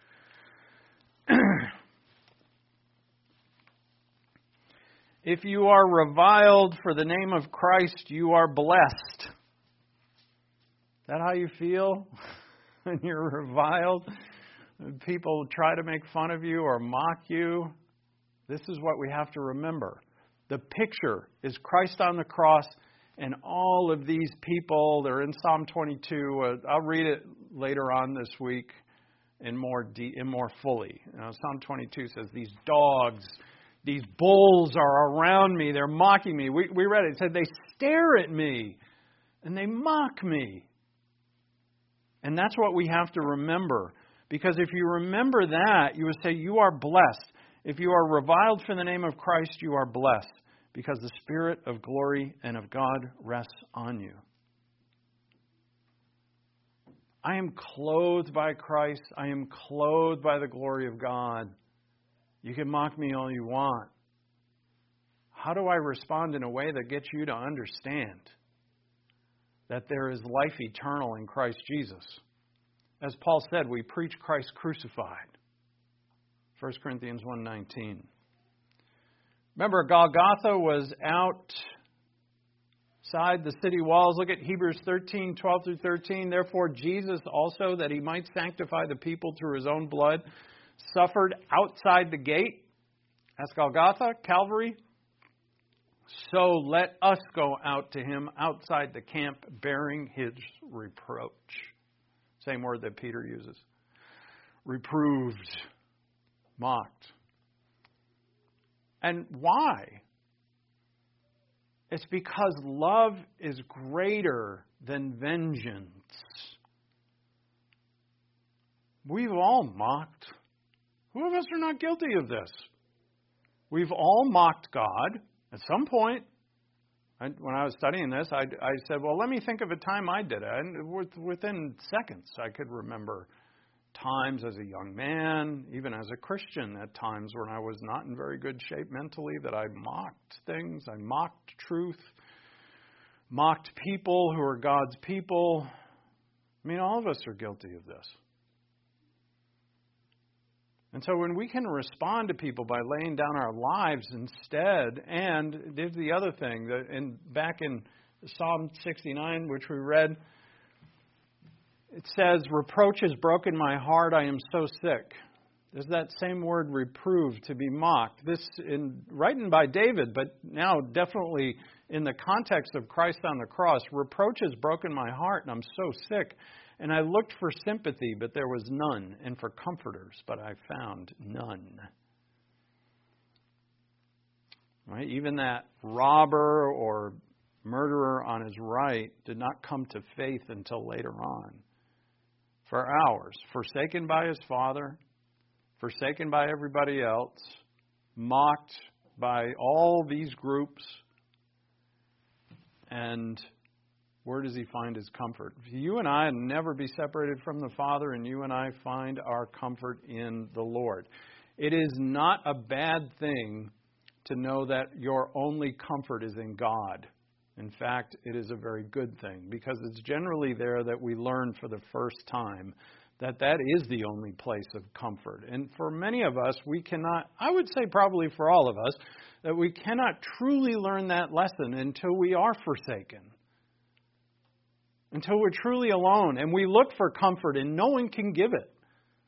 If you are reviled for the name of Christ, you are blessed. Is that how you feel when you're reviled? People try to make fun of you or mock you. This is what we have to remember. The picture is Christ on the cross and all of these people. They're in Psalm twenty-two. Uh, I'll read it later on this week in more de- in more fully. You know, Psalm twenty-two says, these dogs, these bulls are around me. They're mocking me. We, we read it. It said, they stare at me and they mock me. And that's what we have to remember. Because if you remember that, you would say, you are blessed. If you are reviled for the name of Christ, you are blessed. Because the Spirit of glory and of God rests on you. I am clothed by Christ. I am clothed by the glory of God. You can mock me all you want. How do I respond in a way that gets you to understand that there is life eternal in Christ Jesus? As Paul said, we preach Christ crucified. First Corinthians one nineteen. Remember, Golgotha was outside the city walls. Look at Hebrews thirteen, twelve through thirteen. Therefore, Jesus also, that he might sanctify the people through his own blood, suffered outside the gate. That's Golgotha, Calvary. So let us go out to him outside the camp, bearing his reproach. Same word that Peter uses. Reproved, mocked. And why? It's because love is greater than vengeance. We've all mocked. Who of us are not guilty of this? We've all mocked God at some point. I, when I was studying this, I, I said, well, let me think of a time I did it. And within seconds, I could remember times as a young man, even as a Christian, at times when I was not in very good shape mentally, that I mocked things. I mocked truth, mocked people who are God's people. I mean, all of us are guilty of this. And so when we can respond to people by laying down our lives instead, and there's the other thing, that in, back in Psalm sixty-nine, which we read, it says, reproach has broken my heart, I am so sick. There's that same word, reprove, to be mocked. This in written by David, but now definitely in the context of Christ on the cross. Reproach has broken my heart, and I'm so sick. And I looked for sympathy, but there was none, and for comforters, but I found none. Right? Even that robber or murderer on his right did not come to faith until later on. For hours, forsaken by his father, forsaken by everybody else, mocked by all these groups, and where does he find his comfort? You and I never be separated from the Father, and you and I find our comfort in the Lord. It is not a bad thing to know that your only comfort is in God. In fact, it is a very good thing, because it's generally there that we learn for the first time that that is the only place of comfort. And for many of us, we cannot, I would say probably for all of us, that we cannot truly learn that lesson until we are forsaken. until we're truly alone and we look for comfort and no one can give it.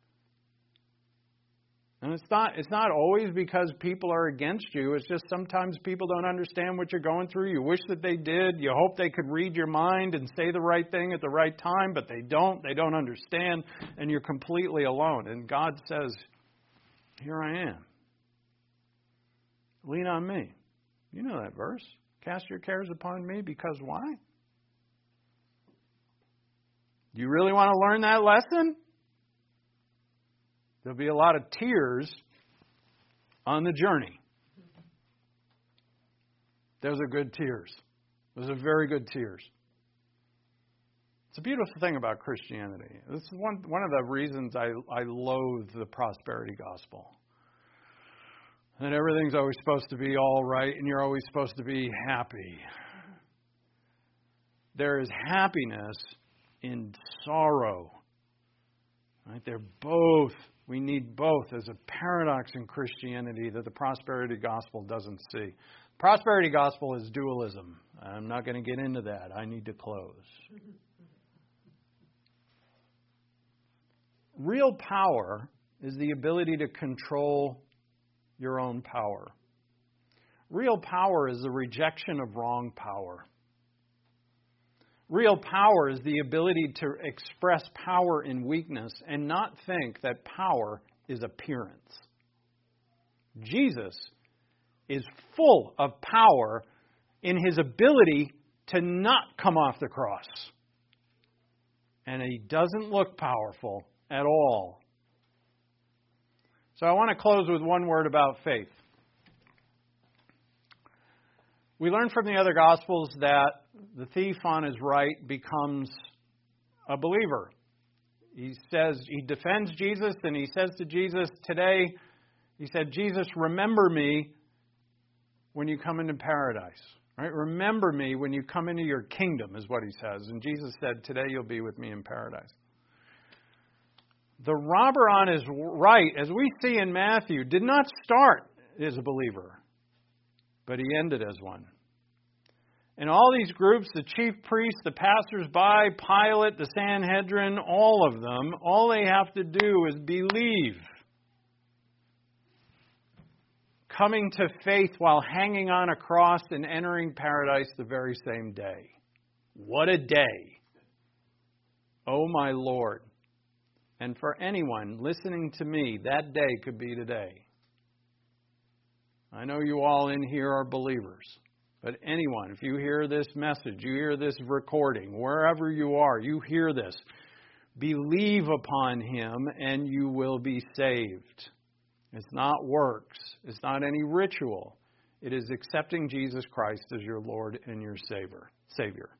And it's not it's not always because people are against you. It's just sometimes people don't understand what you're going through. You wish that they did. You hope they could read your mind and say the right thing at the right time, but they don't. They don't understand, and you're completely alone. And God says, here I am. Lean on me. You know that verse. Cast your cares upon me because why? You really want to learn that lesson? There'll be a lot of tears on the journey. Those are good tears. Those are very good tears. It's a beautiful thing about Christianity. This is one one of the reasons I, I loathe the prosperity gospel. That everything's always supposed to be all right and you're always supposed to be happy. There is happiness in sorrow. Right? They're both. We need both. There's a paradox in Christianity that the prosperity gospel doesn't see. Prosperity gospel is dualism. I'm not going to get into that. I need to close. Real power is the ability to control your own power. Real power is the rejection of wrong power. Real power is the ability to express power in weakness and not think that power is appearance. Jesus is full of power in His ability to not come off the cross. And He doesn't look powerful at all. So I want to close with one word about faith. We learn from the other Gospels that the thief on his right becomes a believer. He says, he defends Jesus and he says to Jesus today, he said, Jesus, remember me when you come into paradise. Right? Remember me when you come into your kingdom is what he says. And Jesus said, today you'll be with me in paradise. The robber on his right, as we see in Matthew, did not start as a believer, but he ended as one. And all these groups, the chief priests, the passers-by, Pilate, the Sanhedrin, all of them, all they have to do is believe. Coming to faith while hanging on a cross and entering paradise the very same day. What a day. Oh, my Lord. And for anyone listening to me, that day could be today. I know you all in here are believers. But anyone, if you hear this message, you hear this recording, wherever you are, you hear this, believe upon Him and you will be saved. It's not works. It's not any ritual. It is accepting Jesus Christ as your Lord and your Savior. Savior.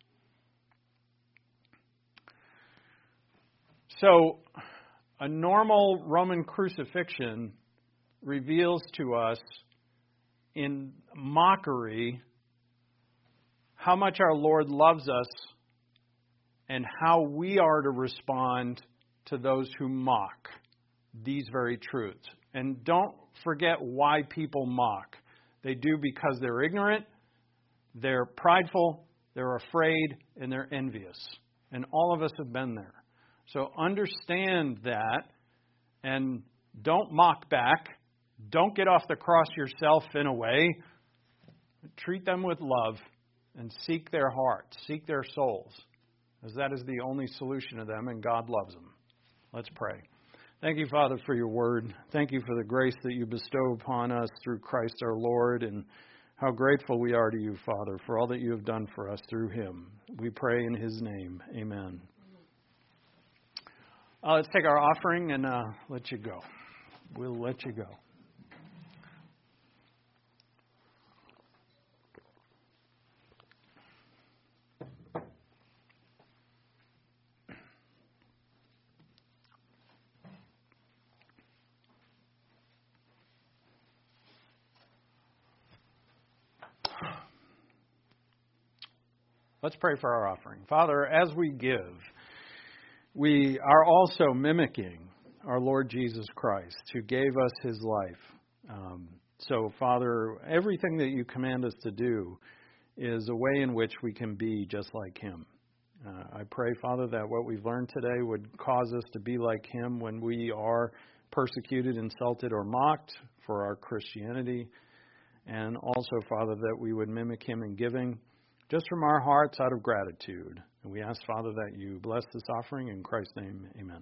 So, a normal Roman crucifixion reveals to us in mockery how much our Lord loves us and how we are to respond to those who mock these very truths. And don't forget why people mock. They do because they're ignorant, they're prideful, they're afraid, and they're envious. And all of us have been there. So understand that and don't mock back. Don't get off the cross yourself in a way. Treat them with love and seek their hearts, seek their souls, as that is the only solution to them, and God loves them. Let's pray. Thank you, Father, for your word. Thank you for the grace that you bestow upon us through Christ our Lord, and how grateful we are to you, Father, for all that you have done for us through Him. We pray in His name. Amen. Uh, let's take our offering and uh, let you go. We'll let you go. Let's pray for our offering. Father, as we give, we are also mimicking our Lord Jesus Christ, who gave us His life. Um, so, Father, everything that you command us to do is a way in which we can be just like Him. Uh, I pray, Father, that what we've learned today would cause us to be like him when we are persecuted, insulted, or mocked for our Christianity. And also, Father, that we would mimic him in giving just from our hearts out of gratitude. And we ask, Father, that you bless this offering. In Christ's name, amen.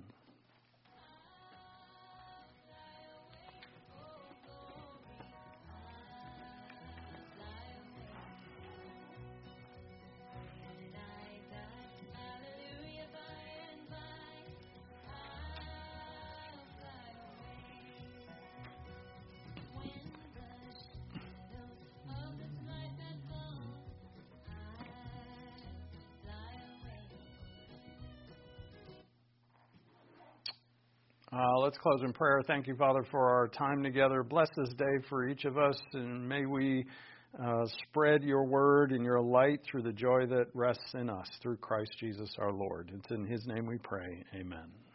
Uh, let's close in prayer. Thank you, Father, for our time together. Bless this day for each of us, and may we uh, spread your word and your light through the joy that rests in us through Christ Jesus our Lord. It's in his name we pray. Amen.